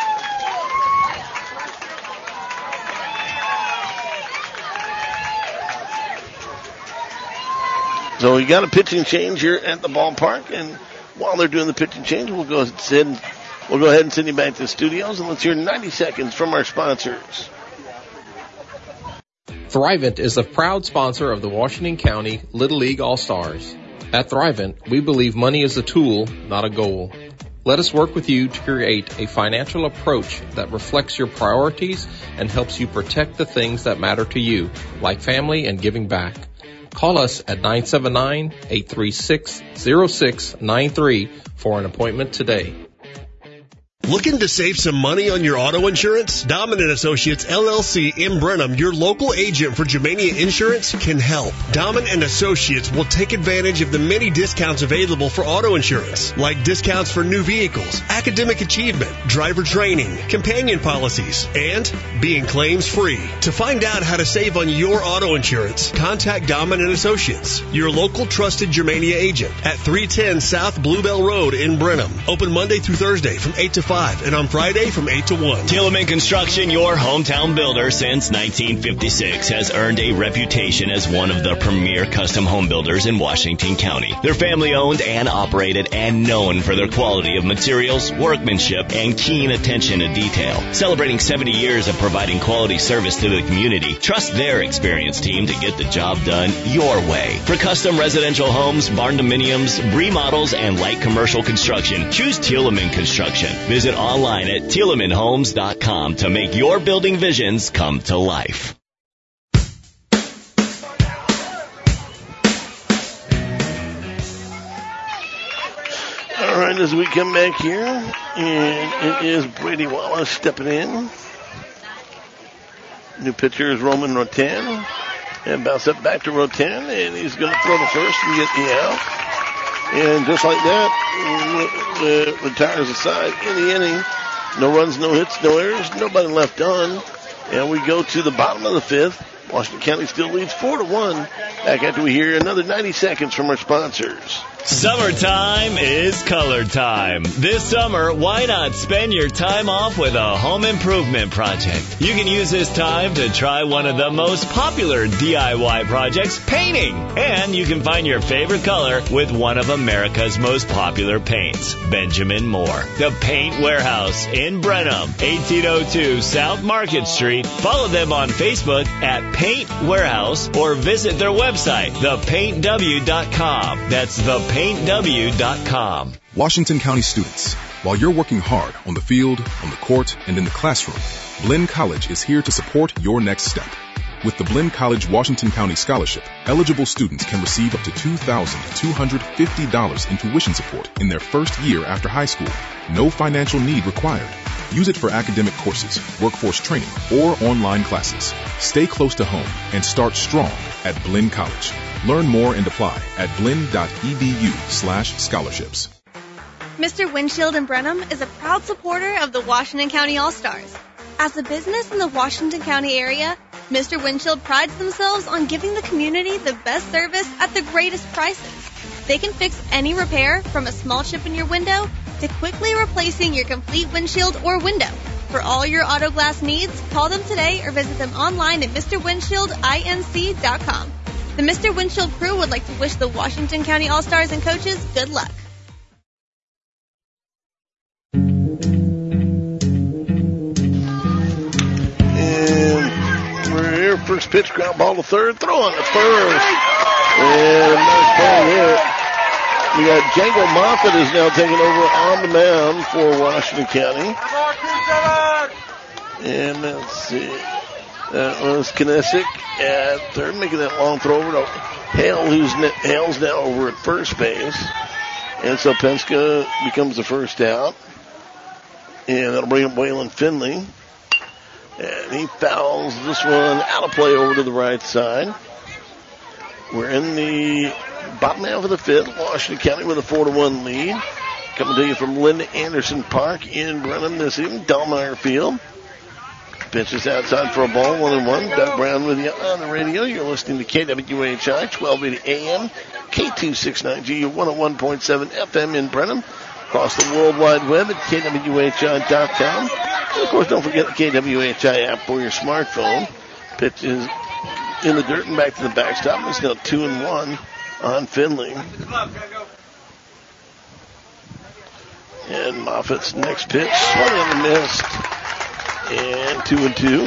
So we got a pitching change here at the ballpark, and while they're doing the pitching change, we'll go ahead and we'll go ahead and send you back to the studios, and let's hear ninety seconds from our sponsors. Thrivent is a proud sponsor of the Washington County Little League All-Stars. At Thrivent, we believe money is a tool, not a goal. Let us work with you to create a financial approach that reflects your priorities and helps you protect the things that matter to you, like family and giving back. Call us at nine seven nine, eight three six, zero six nine three for an appointment today. Looking to save some money on your auto insurance? Dahmen and Associates, L L C in Brenham, your local agent for Germania Insurance, can help. Dahmen and Associates will take advantage of the many discounts available for auto insurance, like discounts for new vehicles, academic achievement, driver training, companion policies, and being claims free. To find out how to save on your auto insurance, contact Dahmen and Associates, your local trusted Germania agent at three ten South Bluebell Road in Brenham. Open Monday through Thursday from eight to five. And on Friday from eight to one. Tilleman Construction, your hometown builder since nineteen fifty-six, has earned a reputation as one of the premier custom home builders in Washington County. They're family owned and operated and known for their quality of materials, workmanship, and keen attention to detail. Celebrating seventy years of providing quality service to the community, trust their experienced team to get the job done your way. For custom residential homes, barn dominiums, remodels, and light commercial construction, choose Tilleman Construction. Visit online at Tilleman Homes dot com to make your building visions come to life. All right, as we come back here, and it is Brady Wallace stepping in. New pitcher is Roman Rotan. And bounce up back to Rotan, and he's going to throw the first and get the out. And just like that, uh, retires aside in the inning. No runs, no hits, no errors, nobody left on. And we go to the bottom of the fifth. Washington County still leads four to one. Back after we hear another ninety seconds from our sponsors. Summertime is color time. This summer, why not spend your time off with a home improvement project? You can use this time to try one of the most popular D I Y projects, painting. And you can find your favorite color with one of America's most popular paints, Benjamin Moore. The Paint Warehouse in Brenham, eighteen oh two South Market Street. Follow them on Facebook at Paint Warehouse or visit their website, the paint w dot com. That's the paint w dot com. Washington County students, while you're working hard on the field, on the court, and in the classroom, Blinn College is here to support your next step. With the Blinn College Washington County Scholarship, eligible students can receive up to two thousand two hundred fifty dollars in tuition support in their first year after high school. No financial need required. Use it for academic courses, workforce training, or online classes. Stay close to home and start strong at Blinn College. Learn more and apply at blinn.edu slash scholarships. Mister Windshield in Brenham is a proud supporter of the Washington County All-Stars. As a business in the Washington County area, Mister Windshield prides themselves on giving the community the best service at the greatest prices. They can fix any repair from a small chip in your window to quickly replacing your complete windshield or window. For all your auto glass needs, call them today or visit them online at Mister Windshield Inc dot com. The Mister Windshield crew would like to wish the Washington County All-Stars and coaches good luck. And we're here. First pitch, ground ball to third. Throw on the first. And nice ball hit. We got Django Moffitt is now taking over on the mound for Washington County. And let's see. That was Kinesic at third, making that long throw over to Hale, who's Hale's now over at first base. And so Penska becomes the first out. And that'll bring up Waylon Finley. And he fouls this one out of play over to the right side. We're in the bottom half of the fifth. Washington County with a four to one lead. Coming to you from Linda Anderson Park in Brenham this evening, Delmeyer Field. Pitch is outside for a ball, one and one. Doug Brown with you on the radio. You're listening to K W H I, twelve eighty A M, K two sixty-nine G, one oh one point seven F M in Brenham. Across the World Wide Web at K W H I dot com. And of course, don't forget the K W H I app for your smartphone. Pitch is in the dirt and back to the backstop. It's now two and one on Finley. And Moffitt's next pitch, swung and missed. And two and two.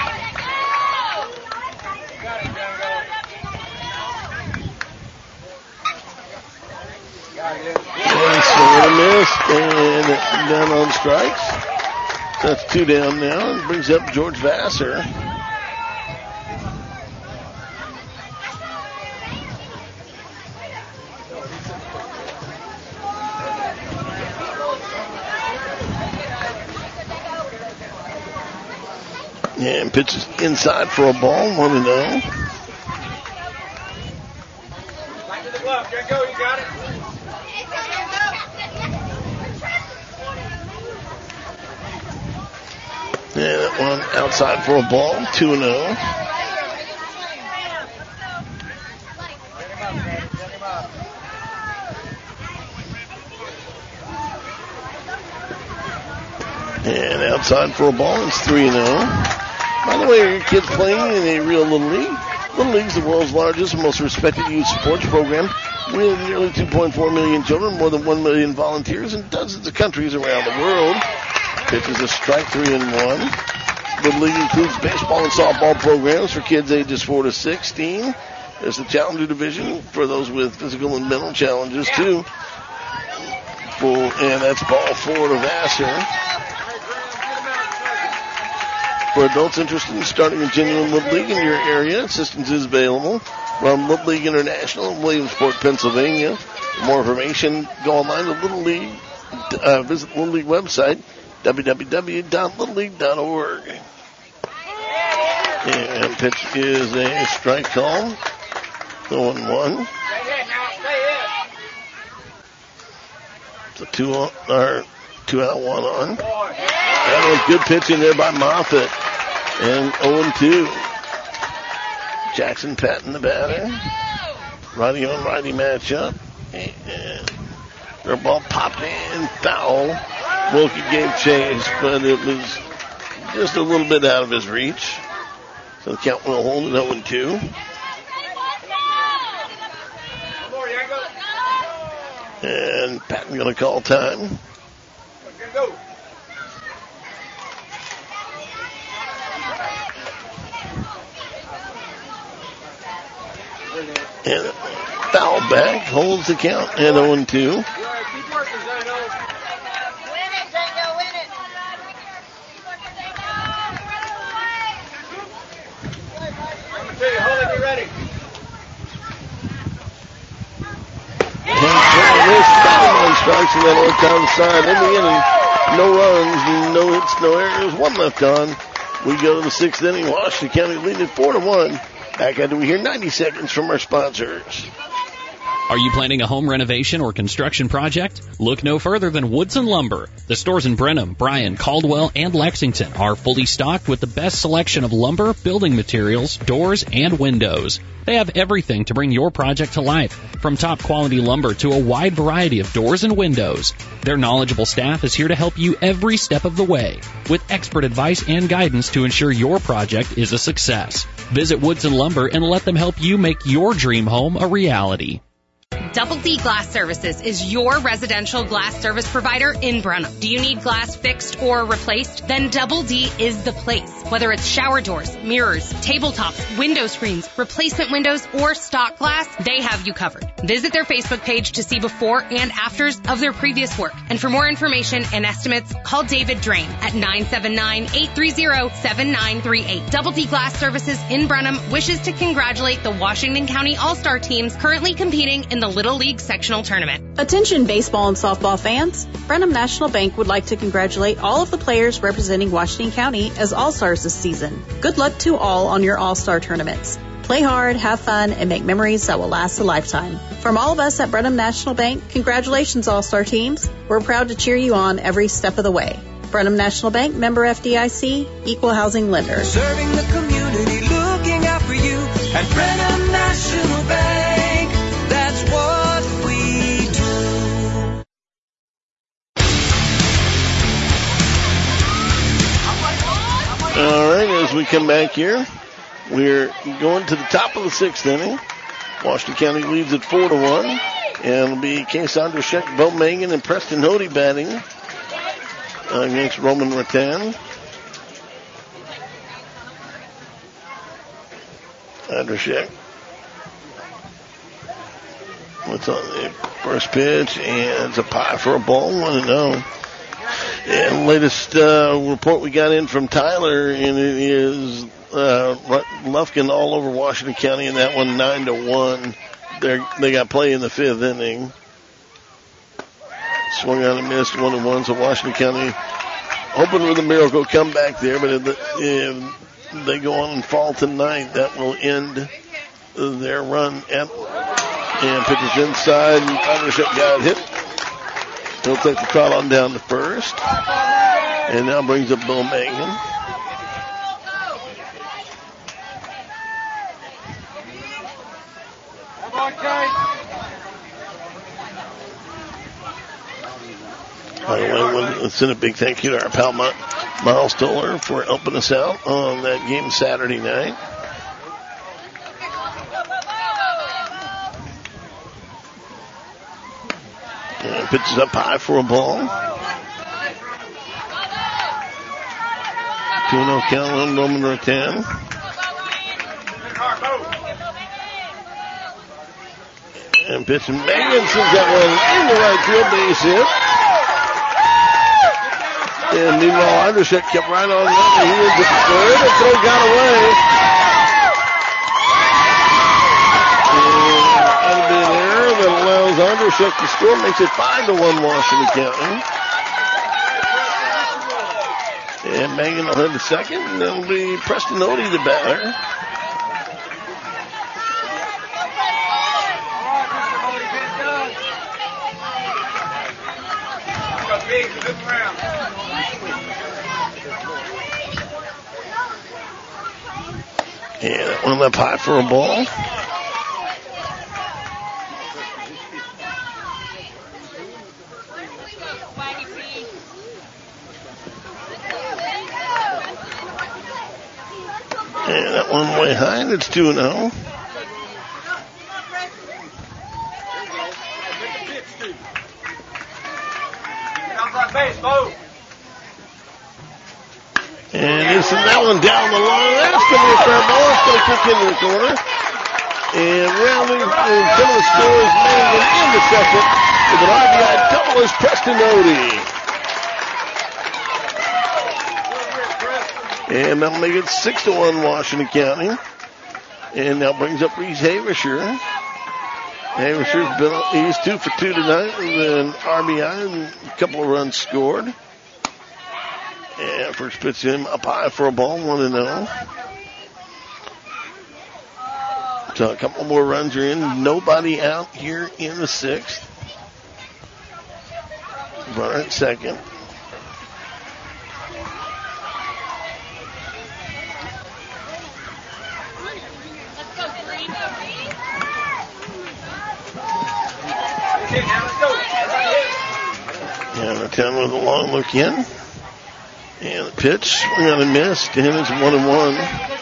And swung and missed. And down on strikes. That's two down now. And brings up George Vassar. And pitches inside for a ball, one and oh. Back to the glove. There you go. You got it. Yeah, that one outside for a ball, two and oh. And outside for a ball, it's three and oh. By the way, are your kids playing in a real Little League? Little League is the world's largest and most respected youth sports program with nearly two point four million children, more than one million volunteers, and dozens of countries around the world. Pitches a strike, three and one. Little League includes baseball and softball programs for kids ages four to sixteen. There's the Challenger Division for those with physical and mental challenges, too. Full, and that's ball four to Vassar. For adults interested in starting a genuine Little League in your area, assistance is available from Little League International in Williamsport, Pennsylvania. For more information, go online to Little League, uh, visit the Little League website, w w w dot little league dot org. And pitch is a strike call, going one. It's a two on, or two out, one on. That was good pitching there by Moffitt. And oh and two. Jackson Patton, the batter. Righty on righty matchup. And their ball popped in, foul. Wilkie gave chase, but it was just a little bit out of his reach. So the count will hold it oh and two. And Patton going to call time. And foul back, holds the count at oh and two. Strikes and then on down side. In the inning, no runs, no hits, no errors, one left on. We go to the sixth inning. Washington County leading four to one. Back after we hear ninety seconds from our sponsors. Are you planning a home renovation or construction project? Look no further than Woodson Lumber. The stores in Brenham, Bryan, Caldwell, and Lexington are fully stocked with the best selection of lumber, building materials, doors, and windows. They have everything to bring your project to life, from top quality lumber to a wide variety of doors and windows. Their knowledgeable staff is here to help you every step of the way, with expert advice and guidance to ensure your project is a success. Visit Woodson Lumber and let them help you make your dream home a reality. Double D Glass Services is your residential glass service provider in Brenham. Do you need glass fixed or replaced? Then Double D is the place. Whether it's shower doors, mirrors, tabletops, window screens, replacement windows, or stock glass, they have you covered. Visit their Facebook page to see before and afters of their previous work. And for more information and estimates, call David Drain at nine seven nine, eight three zero, seven nine three eight. Double D Glass Services in Brenham wishes to congratulate the Washington County All-Star teams currently competing in the Little League Sectional Tournament. Attention baseball and softball fans. Brenham National Bank would like to congratulate all of the players representing Washington County as All-Stars this season. Good luck to all on your All-Star tournaments. Play hard, have fun, and make memories that will last a lifetime. From all of us at Brenham National Bank, congratulations All-Star teams. We're proud to cheer you on every step of the way. Brenham National Bank, member F D I C, equal housing lender. Serving the community, looking out for you at Brenham National Bank. That's what we do. All right, as we come back here, we're going to the top of the sixth inning. Washington County leads at four to one, and it'll be Case Andrzejczyk, Bo Megan, and Preston Hody batting uh, against Roman Rattan. Andrzejczyk. What's on the first pitch? And it's a pie for a ball, one and oh. And latest uh, report we got in from Tyler, and it is uh, Lufkin all over Washington County in that one, nine to one. They they got play in the fifth inning. Swung on and missed, one and one. So Washington County hoping for the miracle comeback there, but if, the, if they go on and fall tonight, that will end their run. At, and pitches inside, and Andrzejczyk got hit. He'll take the trot on down to first. And now brings up Bill Mangan. By the way, let's send a big thank you to our pal Miles Stoller for helping us out on that game Saturday night. And pitches up high for a ball. two and oh count on Roman Rattan. And pitching Megan sends that one in the right field, base hit. And meanwhile, Andrzejczyk kept right on running. He was at the third, and throw got away. And that'll be an error that allows Andrzejczyk to score, makes it five to one Washington County. And Megan will head to second, and it'll be Preston Hody the batter. And that one up high for a ball. And that one way high, and it's two and oh. And he sent that one down the line. That's going to be a fair ball. It's going to kick into the corner. And rounding in some of the scores, Mangan in the second with an R B I double is Preston Hody. And that'll make it six to one Washington County. And now brings up Reese Havisher. Havisher's been, he's two for two tonight with an R B I and a couple of runs scored. And first pitch him up high for a ball, one and oh. So a couple more runs are in. Nobody out here in the sixth. Runner at second. And the ten with a long look in. And the pitch, swung on and missed, and it's one and one.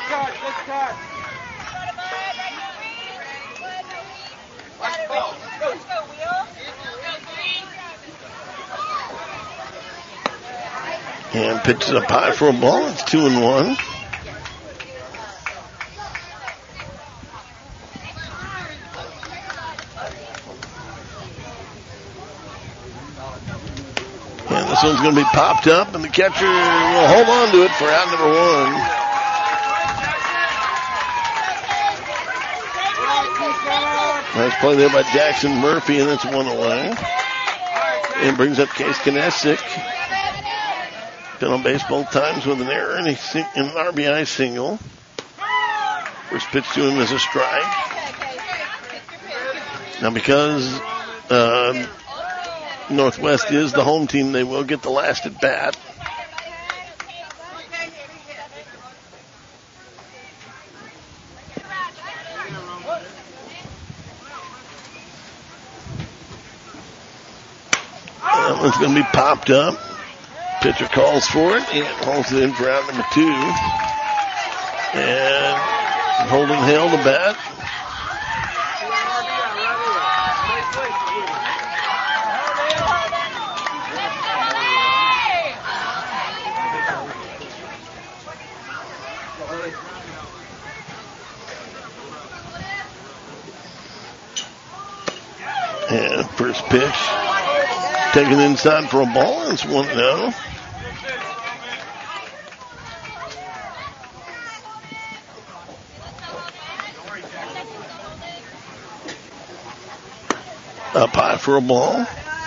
And pitches up high for a ball, it's two and one. And this one's going to be popped up, and the catcher will hold on to it for out number one. Nice play there by Jackson Murphy, and it's one away. And brings up Case Kinesic. Been on base both times with an error and an R B I single. First pitch to him is a strike. Now because uh, Northwest is the home team, they will get the last at bat. one's going to be popped up. Pitcher calls for it and holds it in for out number two. And Holden Hale the bat. And first pitch taken inside for a ball. It's one now. Up high for a ball.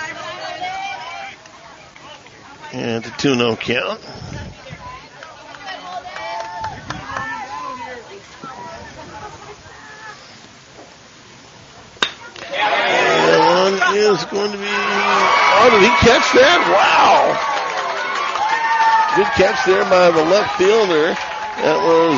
And it's a two oh count. Is going to be, oh, did he catch that? Wow. Good catch there by the left fielder. That was,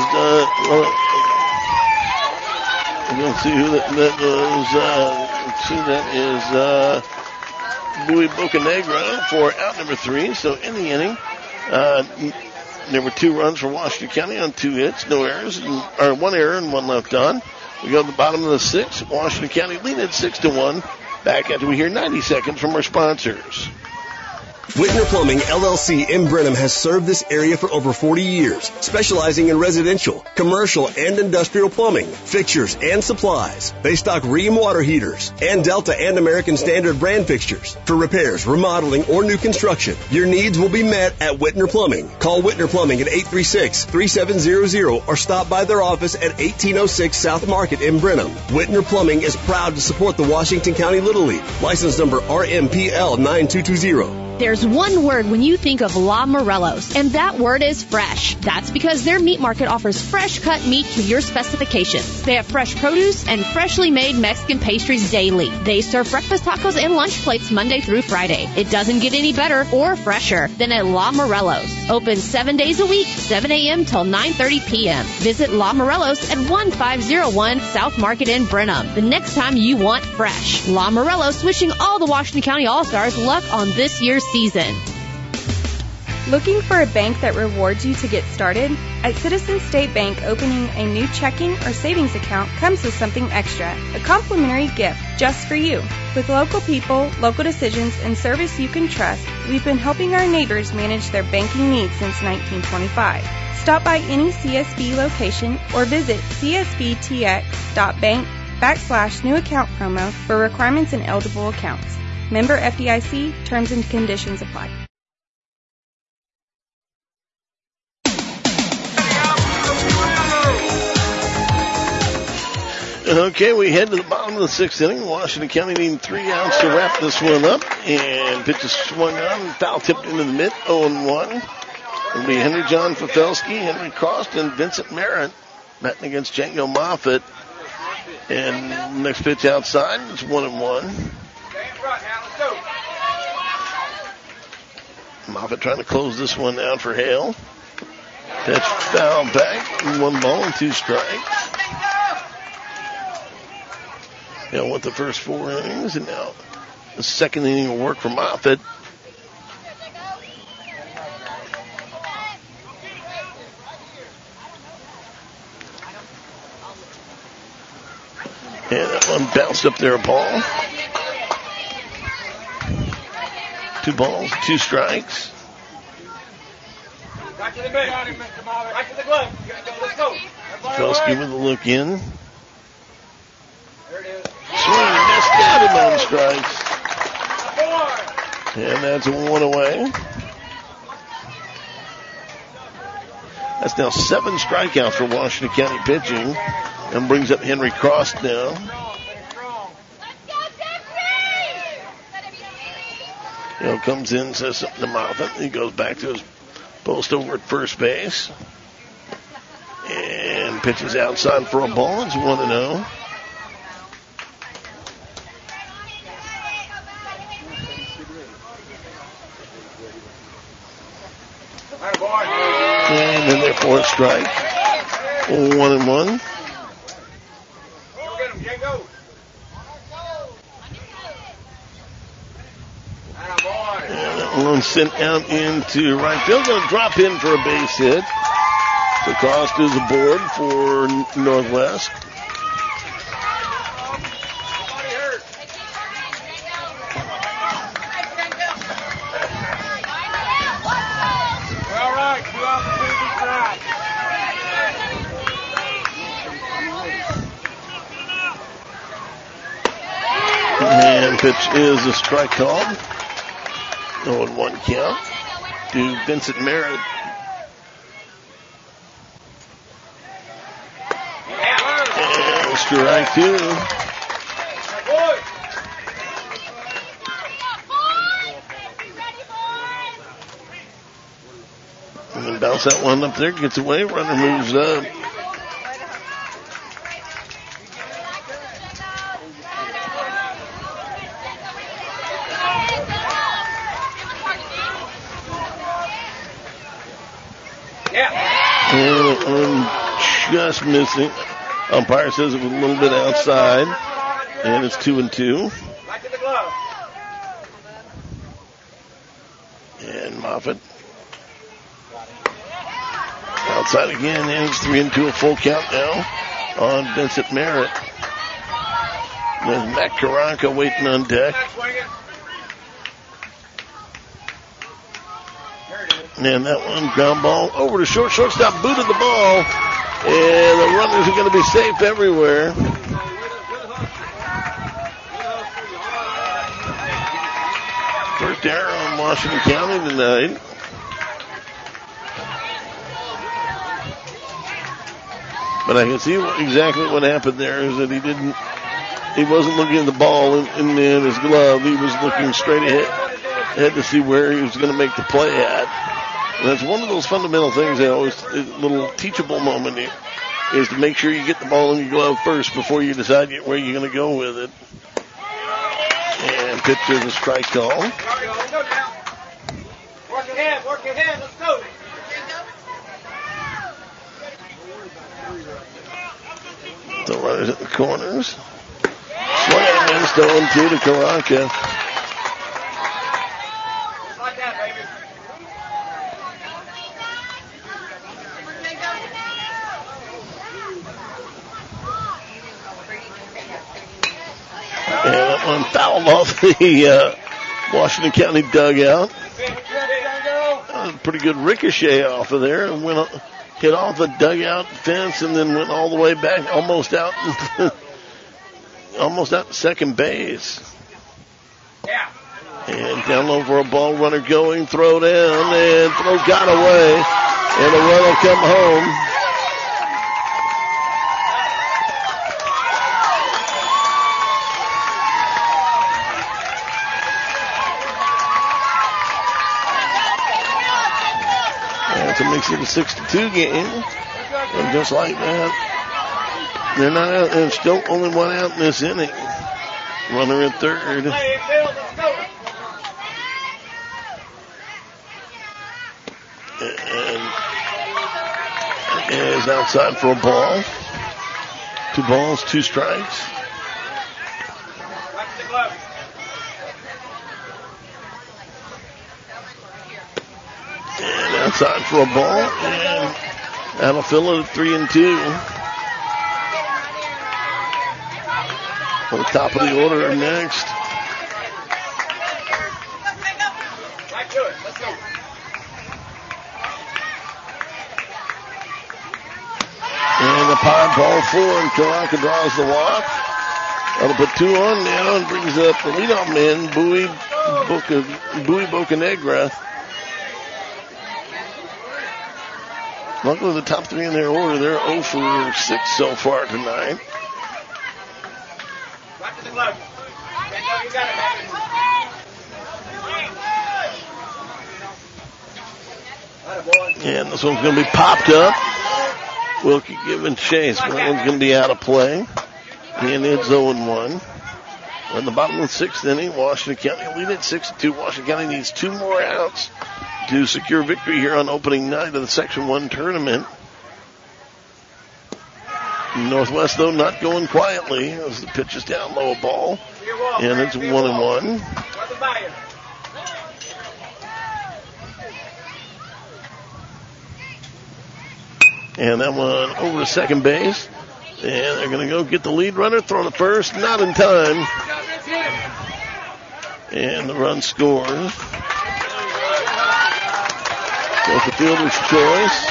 uh, well, we'll see who that, that was, uh, let's see, that is, uh, Louis Bocanegra for out number three. So in the inning, uh, there were two runs for Washington County on two hits, no errors, and, or one error and one left on. We go to the bottom of the sixth. Washington County leading at six to one. Back after we hear ninety seconds from our sponsors. Whitner Plumbing, L L C in Brenham has served this area for over forty years, specializing in residential, commercial, and industrial plumbing, fixtures, and supplies. They stock Rheem water heaters and Delta and American Standard brand fixtures. For repairs, remodeling, or new construction, your needs will be met at Whitner Plumbing. Call Whitner Plumbing at eight three six, three seven zero zero or stop by their office at eighteen oh six South Market in Brenham. Whitner Plumbing is proud to support the Washington County Little League. License number R M P L nine two two zero. There's one word when you think of La Morelos, and that word is fresh. That's because their meat market offers fresh cut meat to your specifications. They have fresh produce and freshly made Mexican pastries daily. They serve breakfast tacos and lunch plates Monday through Friday. It doesn't get any better or fresher than at La Morelos. Open seven days a week, seven a.m. till nine thirty p.m. Visit La Morelos at one five zero one South Market in Brenham. The next time you want fresh. La Morelos wishing all the Washington County All-Stars luck on this year's season. Looking for a bank that rewards you to get started? At Citizens State Bank, opening a new checking or savings account comes with something extra, a complimentary gift just for you. With local people, local decisions, and service you can trust, we've been helping our neighbors manage their banking needs since nineteen twenty-five. Stop by any C S B location or visit csbtx.bank backslash new account promo for requirements and eligible accounts. Member F D I C, terms and conditions apply. Okay, we head to the bottom of the sixth inning. Washington County needing three outs to wrap this one up. And pitch is swung on, foul tipped into the mid, oh and one. It'll be Henry John Fafelski, Henry Cross, and Vincent Merritt batting against Django Moffitt. And next pitch outside, it's one and one. Moffitt trying to close this one down for Hale. Pitch foul back, one ball and two strikes. You know, with the first four innings, and now the second inning will work for Moffitt. And that one bounced up there, a ball. Two balls, two strikes. Back to the mitt. Back to the glove. You gotta go. Let's go. Fafelski with a look in. There it is. Swing and miss, got him on strikes. And that's a one away. That's now seven strikeouts for Washington County pitching. And brings up Henry Cross now. Hill comes in, says something to Moffitt. He goes back to his post over at first base. And pitches outside for a ball. It's one and oh. And then therefore a strike. One and one. one sent out into right field. Going to drop in for a base hit. The cost is aboard for Northwest. And pitch is a strike called. oh and one count to Vincent Merritt. And strike two. And then bounce that one up there, gets away, runner moves up. And just missing. Umpire says it was a little bit outside. And it's two and two. And Moffitt. Outside again. And it's three and two, a full count now on Vincent Merritt. There's Matt Karanka waiting on deck. And that one, ground ball over to short. Shortstop booted the ball. And the runners are going to be safe everywhere. First error on Washington County tonight. But I can see what, exactly what happened there is that he didn't, he wasn't looking at the ball in, in, in his glove. He was looking straight ahead, ahead to see where he was going to make the play at. And that's one of those fundamental things that always, a little teachable moment here, is to make sure you get the ball in your glove first before you decide where you're going to go with it. And pitch is a strike call. Work ahead, work ahead, let's go. The runners at the corners. Slam in, stolen two to Karanka. And that one fouled off the uh, Washington County dugout. Uh, pretty good ricochet off of there and went on, hit off the dugout fence and then went all the way back, almost out, almost out to second base. And down low for a ball, runner going, throw down, and throw got away, and the run will come home. To makes it a six to two game. And just like that, they're not out, and still only one out in this inning. Runner at third. And is outside for a ball. Two balls, two strikes. And outside for a ball, and that'll fill it at three and two. On the top of the order next. And the power ball four, and Karanka draws the walk. That'll put two on now and brings up the leadoff man, Bowie Boca, Bowie Bocanegra. Luckily, the top three in their order, they're oh for six so far tonight. And this one's going to be popped up. Wilkie giving chase, but that one's going to be out of play. And it's oh and one. We're in the bottom of the sixth inning. Washington County lead at six to two. Washington County needs two more outs to secure victory here on opening night of the Section one tournament. Northwest, though, not going quietly as the pitch is down low, a ball. And it's one and one. And that one over to second base. And they're going to go get the lead runner, throw the first, not in time. And the run scores. Goes the fielder's choice.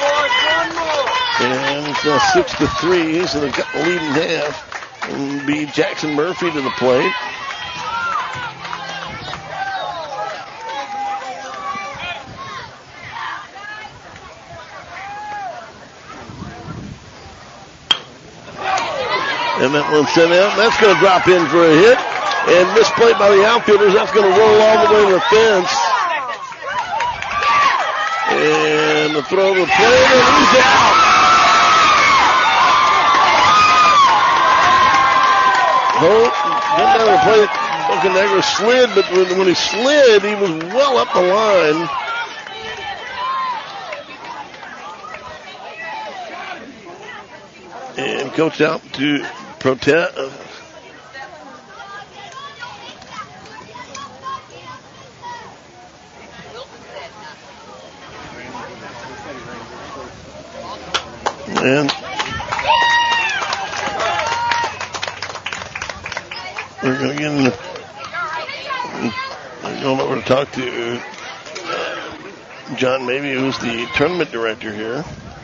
And it's now six to three, so they've got the lead in half. And be Jackson Murphy to the plate. And that one sent out. That's going to drop in for a hit. And misplayed by the outfielders. That's going to roll all the way to the fence. And the throw to the plate, and he's out. Holt got down to the plate. Bocanegra slid, but when, when he slid, he was well up the line. And coach out to protest. And we're going to get in the, we're going over to talk to uh, John Mabey, who's the tournament director here.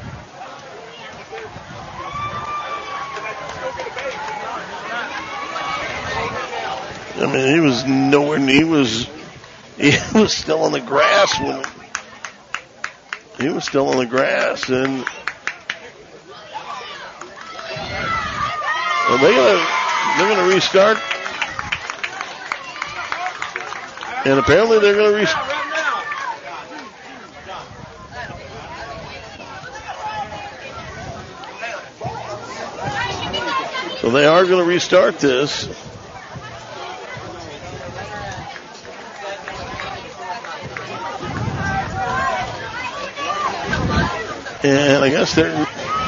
I mean, he was nowhere near, he was, he was still on the grass when, he was still on the grass, and well, they're gonna, they're gonna restart, and apparently they're gonna restart. So they are gonna restart this. And I guess they're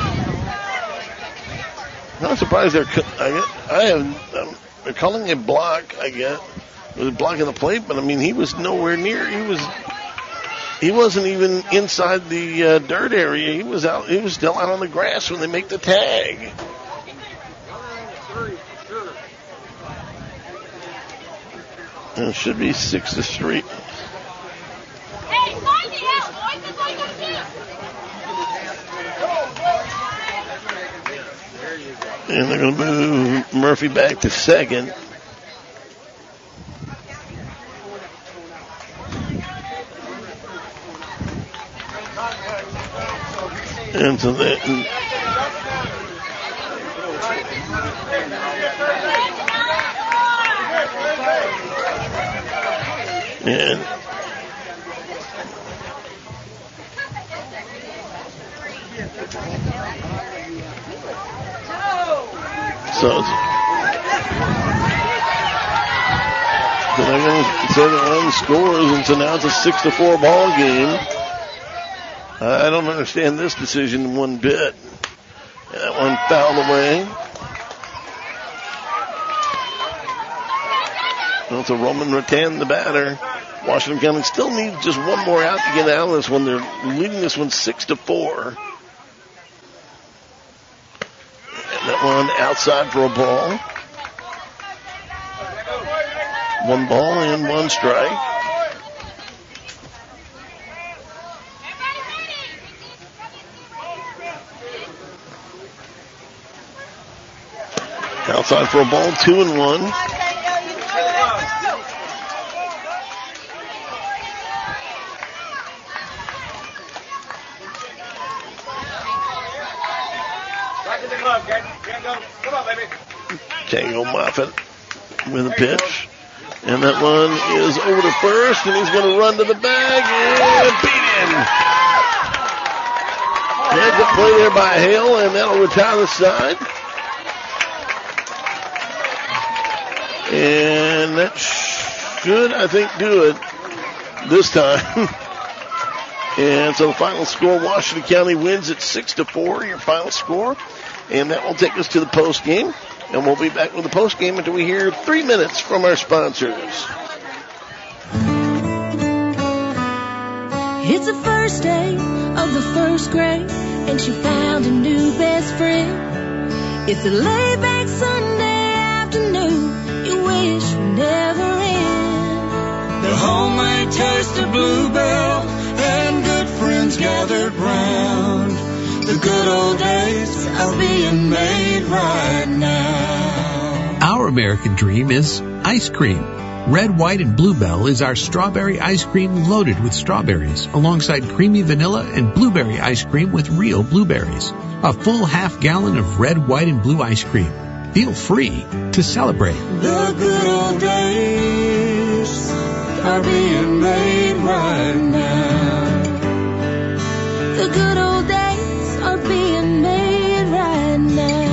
not surprised they're, I, get, I have, um, they're calling a block, I get. It was blocking the plate, but I mean, he was nowhere near, he was, he wasn't even inside the uh, dirt area. He was out, he was still out on the grass when they make the tag. And it should be six to three. And they're going to move Murphy back to second. And so they, and So, so they're going to say the run scores, and so now it's a six to four ball game. I don't understand this decision one bit. And that one fouled away. Well, it's a Roman Rattan, the batter. Washington County still needs just one more out to get out of this one. They're leading this one six to four. That one outside for a ball. One ball and one strike. Outside for a ball, two and one. Django Moffitt with a pitch. And that one is over to first, and he's going to run to the bag and beat him. And good play there by Hale, and that'll retire the side. And that should, I think, do it this time. And so the final score, Washington County wins at six to four, your final score. And that will take us to the post game. And we'll be back with the post game until we hear three minutes from our sponsors. It's the first day of the first grade, and she found a new best friend. It's a laid-back Sunday afternoon you wish would never end. The homemade taste of Bluebell and good friends gathered round. The good old days are being made right now. Our American dream is ice cream. Red, White, and Bluebell is our strawberry ice cream loaded with strawberries, alongside creamy vanilla and blueberry ice cream with real blueberries. A full half gallon of red, white, and blue ice cream. Feel free to celebrate. The good old days are being made right now. The good old days are being made right now.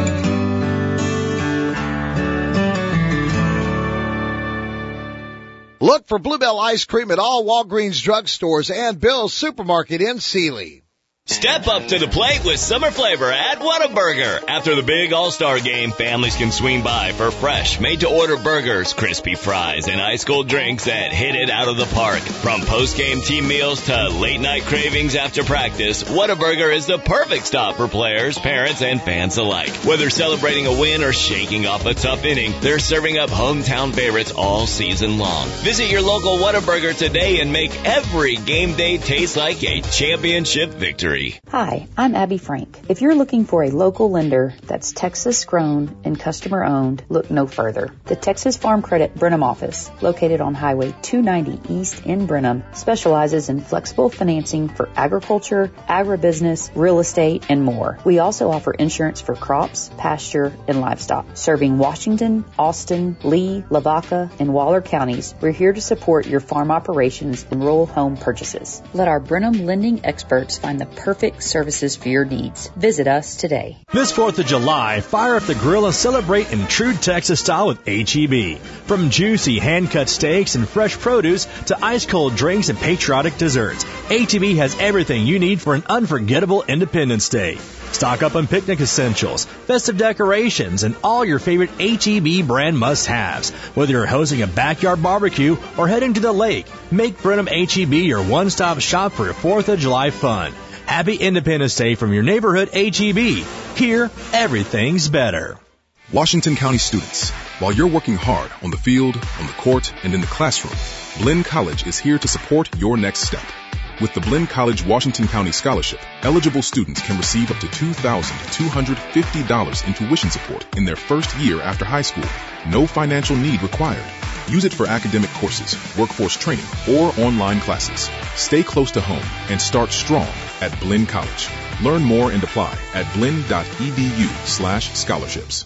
Look for Bluebell ice cream at all Walgreens drugstores and Bill's Supermarket in Sealy. Step up to the plate with summer flavor at Whataburger. After the big All-Star game, families can swing by for fresh, made-to-order burgers, crispy fries, and ice-cold drinks that hit it out of the park. From post-game team meals to late-night cravings after practice, Whataburger is the perfect stop for players, parents, and fans alike. Whether celebrating a win or shaking off a tough inning, they're serving up hometown favorites all season long. Visit your local Whataburger today and make every game day taste like a championship victory. Hi, I'm Abby Frank. If you're looking for a local lender that's Texas grown and customer owned, look no further. The Texas Farm Credit Brenham office, located on Highway two ninety East in Brenham, specializes in flexible financing for agriculture, agribusiness, real estate, and more. We also offer insurance for crops, pasture, and livestock. Serving Washington, Austin, Lee, Lavaca, and Waller counties, we're here to support your farm operations and rural home purchases. Let our Brenham lending experts find the perfect services for your needs. Visit us today. This fourth of July, fire up the grill and celebrate in true Texas style with H E B. From juicy hand-cut steaks and fresh produce to ice-cold drinks and patriotic desserts, H E B has everything you need for an unforgettable Independence Day. Stock up on picnic essentials, festive decorations, and all your favorite H E B brand must-haves. Whether you're hosting a backyard barbecue or heading to the lake, make Brenham H E B your one-stop shop for your fourth of July fun. Happy Independence Day from your neighborhood H E B. Here, everything's better. Washington County students, while you're working hard on the field, on the court, and in the classroom, Blinn College is here to support your next step. With the Blinn College Washington County Scholarship, eligible students can receive up to two thousand two hundred fifty dollars in tuition support in their first year after high school. No financial need required. Use it for academic courses, workforce training, or online classes. Stay close to home and start strong at Blinn College. Learn more and apply at blinn.edu slash scholarships.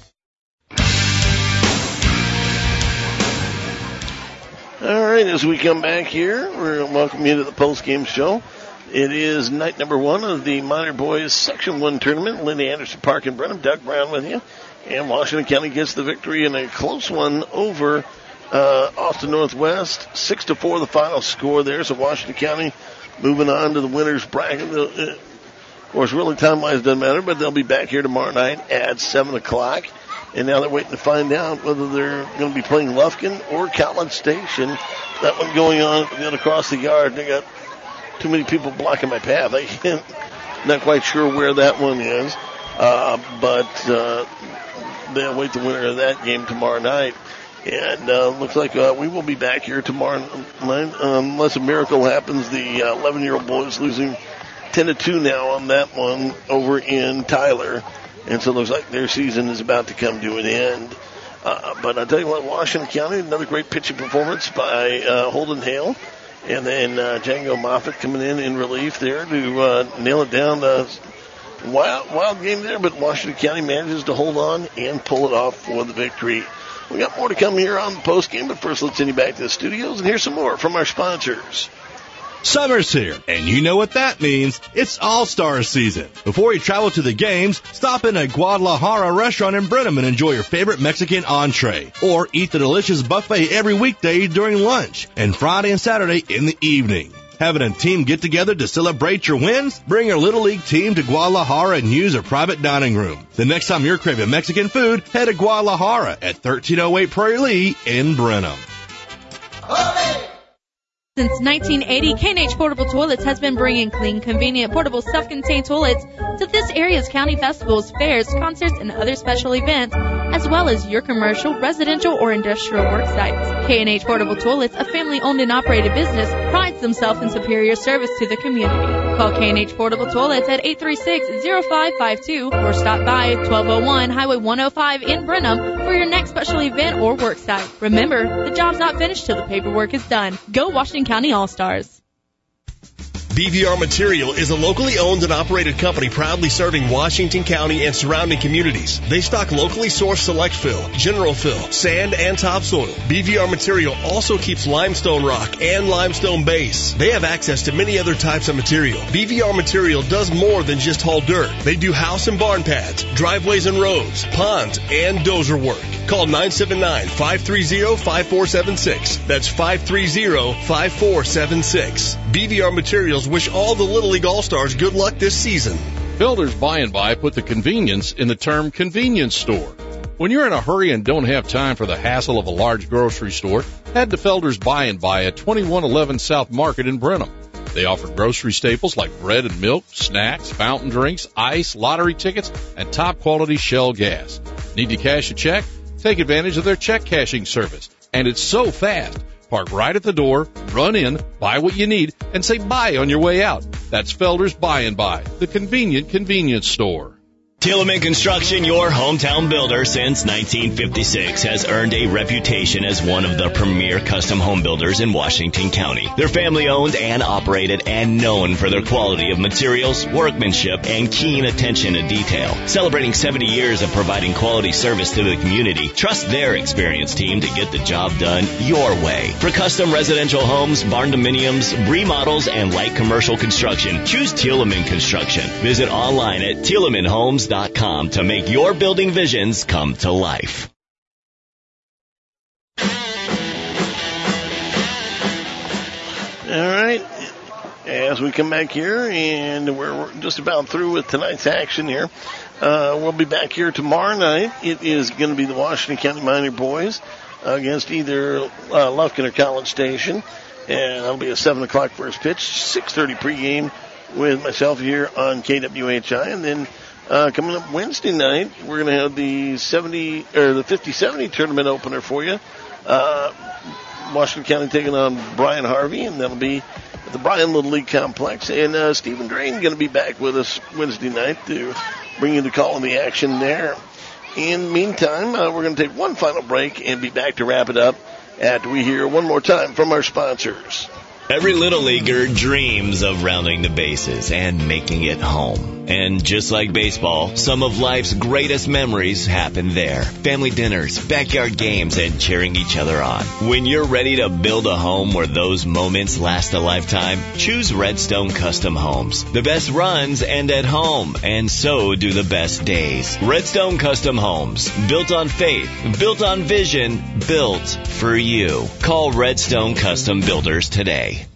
All right, as we come back here, we're going to welcome you to the post-game show. It is night number one of the Minor Boys Section one tournament. Lindy Anderson Park in Brenham. Doug Brown with you. And Washington County gets the victory in a close one over uh, Austin Northwest. Six to four, the final score there. So Washington County moving on to the winner's bracket. Uh, of course, really time-wise doesn't matter, but they'll be back here tomorrow night at seven o'clock. And now they're waiting to find out whether they're going to be playing Lufkin or College Station. That one going on across the yard. They got too many people blocking my path. I can't, not quite sure where that one is. Uh, but uh, they'll wait the winner of that game tomorrow night. And uh, looks like uh, we will be back here tomorrow night. Um, unless a miracle happens, the uh, eleven-year-old boys losing ten to two now on that one over in Tyler. And so it looks like their season is about to come to an end. Uh, but I'll tell you what, Washington County, another great pitching performance by uh, Holden Hale. And then uh, Django Moffitt coming in in relief there to uh, nail it down. Uh, wild, wild game there, but Washington County manages to hold on and pull it off for the victory. We got more to come here on the post game, but first let's send you back to the studios and hear some more from our sponsors. Summer's here, and you know what that means. It's All-Star season. Before you travel to the games, stop in a Guadalajara restaurant in Brenham and enjoy your favorite Mexican entree. Or eat the delicious buffet every weekday during lunch, and Friday and Saturday in the evening. Having a team get-together to celebrate your wins? Bring your Little League team to Guadalajara and use a private dining room. The next time you're craving Mexican food, head to Guadalajara at thirteen oh eight Prairie Lee in Brenham. Since nineteen eighty, K and H Portable Toilets has been bringing clean, convenient, portable, self-contained toilets to this area's county festivals, fairs, concerts, and other special events, as well as your commercial, residential, or industrial work sites. K and H Portable Toilets, a family-owned and operated business, prides themselves in superior service to the community. Call K and H Portable Toilets at eight three six, zero five five two or stop by twelve oh one Highway one oh five in Brenham for your next special event or work site. Remember, the job's not finished till the paperwork is done. Go Washington County All-Stars. B V R Material is a locally owned and operated company proudly serving Washington County and surrounding communities. They stock locally sourced select fill, general fill, sand, and topsoil. B V R Material also keeps limestone rock and limestone base. They have access to many other types of material. B V R Material does more than just haul dirt. They do house and barn pads, driveways and roads, ponds, and dozer work. Call nine seven nine, five three zero, five four seven six. That's five three zero, five four seven six. B V R Materials wish all the Little League All-Stars good luck this season. Builders Buy and Buy put the convenience in the term convenience store. When you're in a hurry and don't have time for the hassle of a large grocery store, head to Felder's Buy and Buy at twenty-one eleven South Market in Brenham. They offer grocery staples like bread and milk, snacks, fountain drinks, ice, lottery tickets, and top-quality Shell gas. Need to cash a check? Take advantage of their check cashing service. And it's so fast. Park right at the door, run in, buy what you need, and say bye on your way out. That's Felder's Buy and Buy, the convenient convenience store. Tilleman Construction, your hometown builder since nineteen fifty-six, has earned a reputation as one of the premier custom home builders in Washington County. They're family-owned and operated and known for their quality of materials, workmanship, and keen attention to detail. Celebrating seventy years of providing quality service to the community, trust their experienced team to get the job done your way. For custom residential homes, barn dominiums, remodels, and light commercial construction, choose Tilleman Construction. Visit online at Tilleman Homes dot com to make your building visions come to life. All right. As we come back here, and we're just about through with tonight's action here, uh, we'll be back here tomorrow night. It is going to be the Washington County Minor Boys against either uh, Lufkin or College Station, and that'll be a seven o'clock first pitch, six thirty pregame with myself here on K W H I, and then Uh, coming up Wednesday night, we're going to have the seventy or the fifty seventy tournament opener for you. Uh, Washington County taking on Brian Harvey, and that'll be at the Bryan Little League Complex. And uh, Stephen Drain going to be back with us Wednesday night to bring you the call on the action there. In the meantime, uh, we're going to take one final break and be back to wrap it up after we hear one more time from our sponsors. Every Little Leaguer dreams of rounding the bases and making it home. And just like baseball, some of life's greatest memories happen there. Family dinners, backyard games, and cheering each other on. When you're ready to build a home where those moments last a lifetime, choose Redstone Custom Homes. The best runs end at home, and so do the best days. Redstone Custom Homes. Built on faith, built on vision, built for you. Call Redstone Custom Builders today.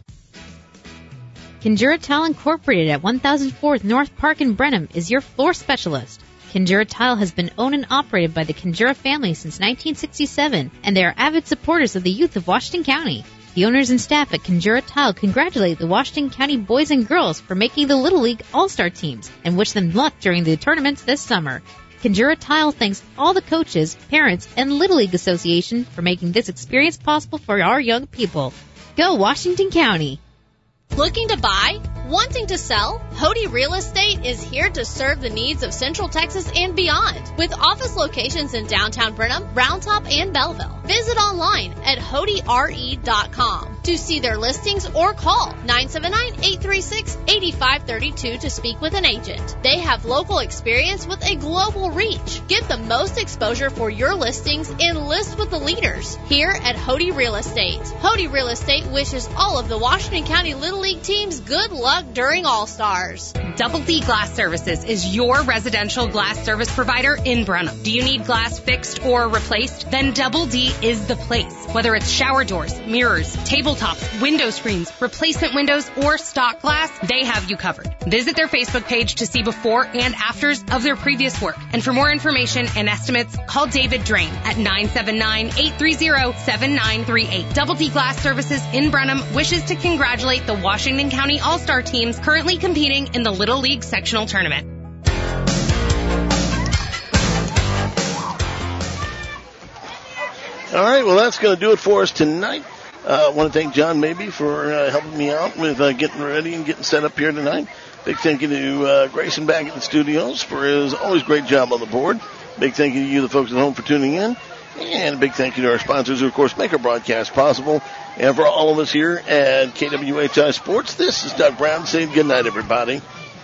Kinjura Tile Incorporated at one thousand fourth North Park in Brenham is your floor specialist. Kinjura Tile has been owned and operated by the Kinjura family since nineteen sixty-seven, and they are avid supporters of the youth of Washington County. The owners and staff at Kinjura Tile congratulate the Washington County boys and girls for making the Little League All-Star teams and wish them luck during the tournaments this summer. Kinjura Tile thanks all the coaches, parents, and Little League Association for making this experience possible for our young people. Go Washington County! Looking to buy? Wanting to sell? Hody Real Estate is here to serve the needs of Central Texas and beyond. With office locations in downtown Brenham, Round Top, and Belleville. Visit online at hody r e dot com to see their listings or call nine seven nine, eight three six, eight five three two to speak with an agent. They have local experience with a global reach. Get the most exposure for your listings and list with the leaders here at Hody Real Estate. Hody Real Estate wishes all of the Washington County Little League teams good luck stock during All-Stars. Double D Glass Services is your residential glass service provider in Brenham. Do you need glass fixed or replaced? Then Double D is the place. Whether it's shower doors, mirrors, tabletops, window screens, replacement windows, or stock glass, they have you covered. Visit their Facebook page to see before and afters of their previous work. And for more information and estimates, call David Drain at nine seven nine, eight three zero, seven nine three eight. Double D Glass Services in Brenham wishes to congratulate the Washington County All-Star teams currently competing in the Little League Sectional Tournament. All right, well, that's going to do it for us tonight. Uh, I want to thank John Mabee for uh, helping me out with uh, getting ready and getting set up here tonight. Big thank you to uh, Grayson back at the studios for his always great job on the board. Big thank you to you, the folks at home, for tuning in. And a big thank you to our sponsors who, of course, make our broadcast possible. And for all of us here at K W H I Sports, this is Doug Brown saying good night, everybody.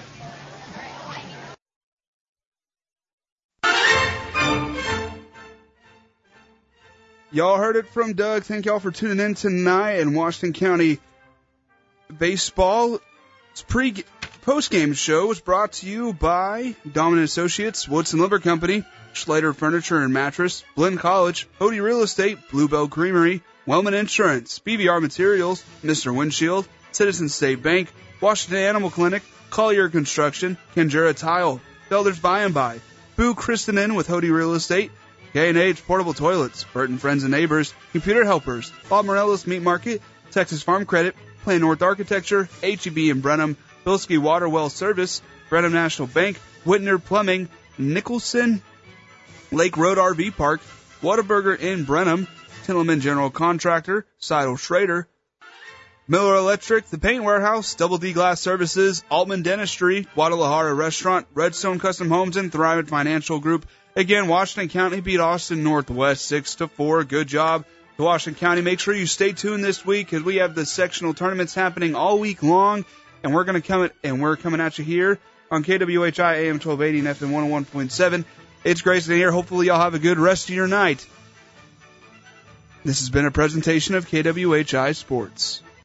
Y'all heard it from Doug. Thank y'all for tuning in tonight. And Washington County Baseball pre post-game show was brought to you by Dominant Associates, Woodson Lumber Company, Schlater Furniture and Mattress, Blinn College, Hody Real Estate, Bluebell Creamery, Wellman Insurance, B V R Materials, Mister Windshield, Citizen State Bank, Washington Animal Clinic, Collier Construction, Kinjura Tile, Felder's By and By, Boo Kristenin with Hody Real Estate, K and H Portable Toilets, Burton Friends and Neighbors, Computer Helpers, Bob Morello's Meat Market, Texas Farm Credit, Plan North Architecture, H E B in Brenham, Bilski Water Well Service, Brenham National Bank, Whitner Plumbing, Nicholson, Lake Road R V Park, Whataburger in Brenham, Tillman General Contractor, Seidel Schrader, Miller Electric, The Paint Warehouse, Double D Glass Services, Altman Dentistry, Guadalajara Restaurant, Redstone Custom Homes, and Thrivent Financial Group. Again, Washington County beat Austin Northwest six to four. Good job to Washington County. Make sure you stay tuned this week because we have the sectional tournaments happening all week long, and we're going to come at, and we're coming at you here on K W H I A M twelve eighty and F M one oh one point seven. It's Grayson here. Hopefully y'all have a good rest of your night. This has been a presentation of K W H I Sports.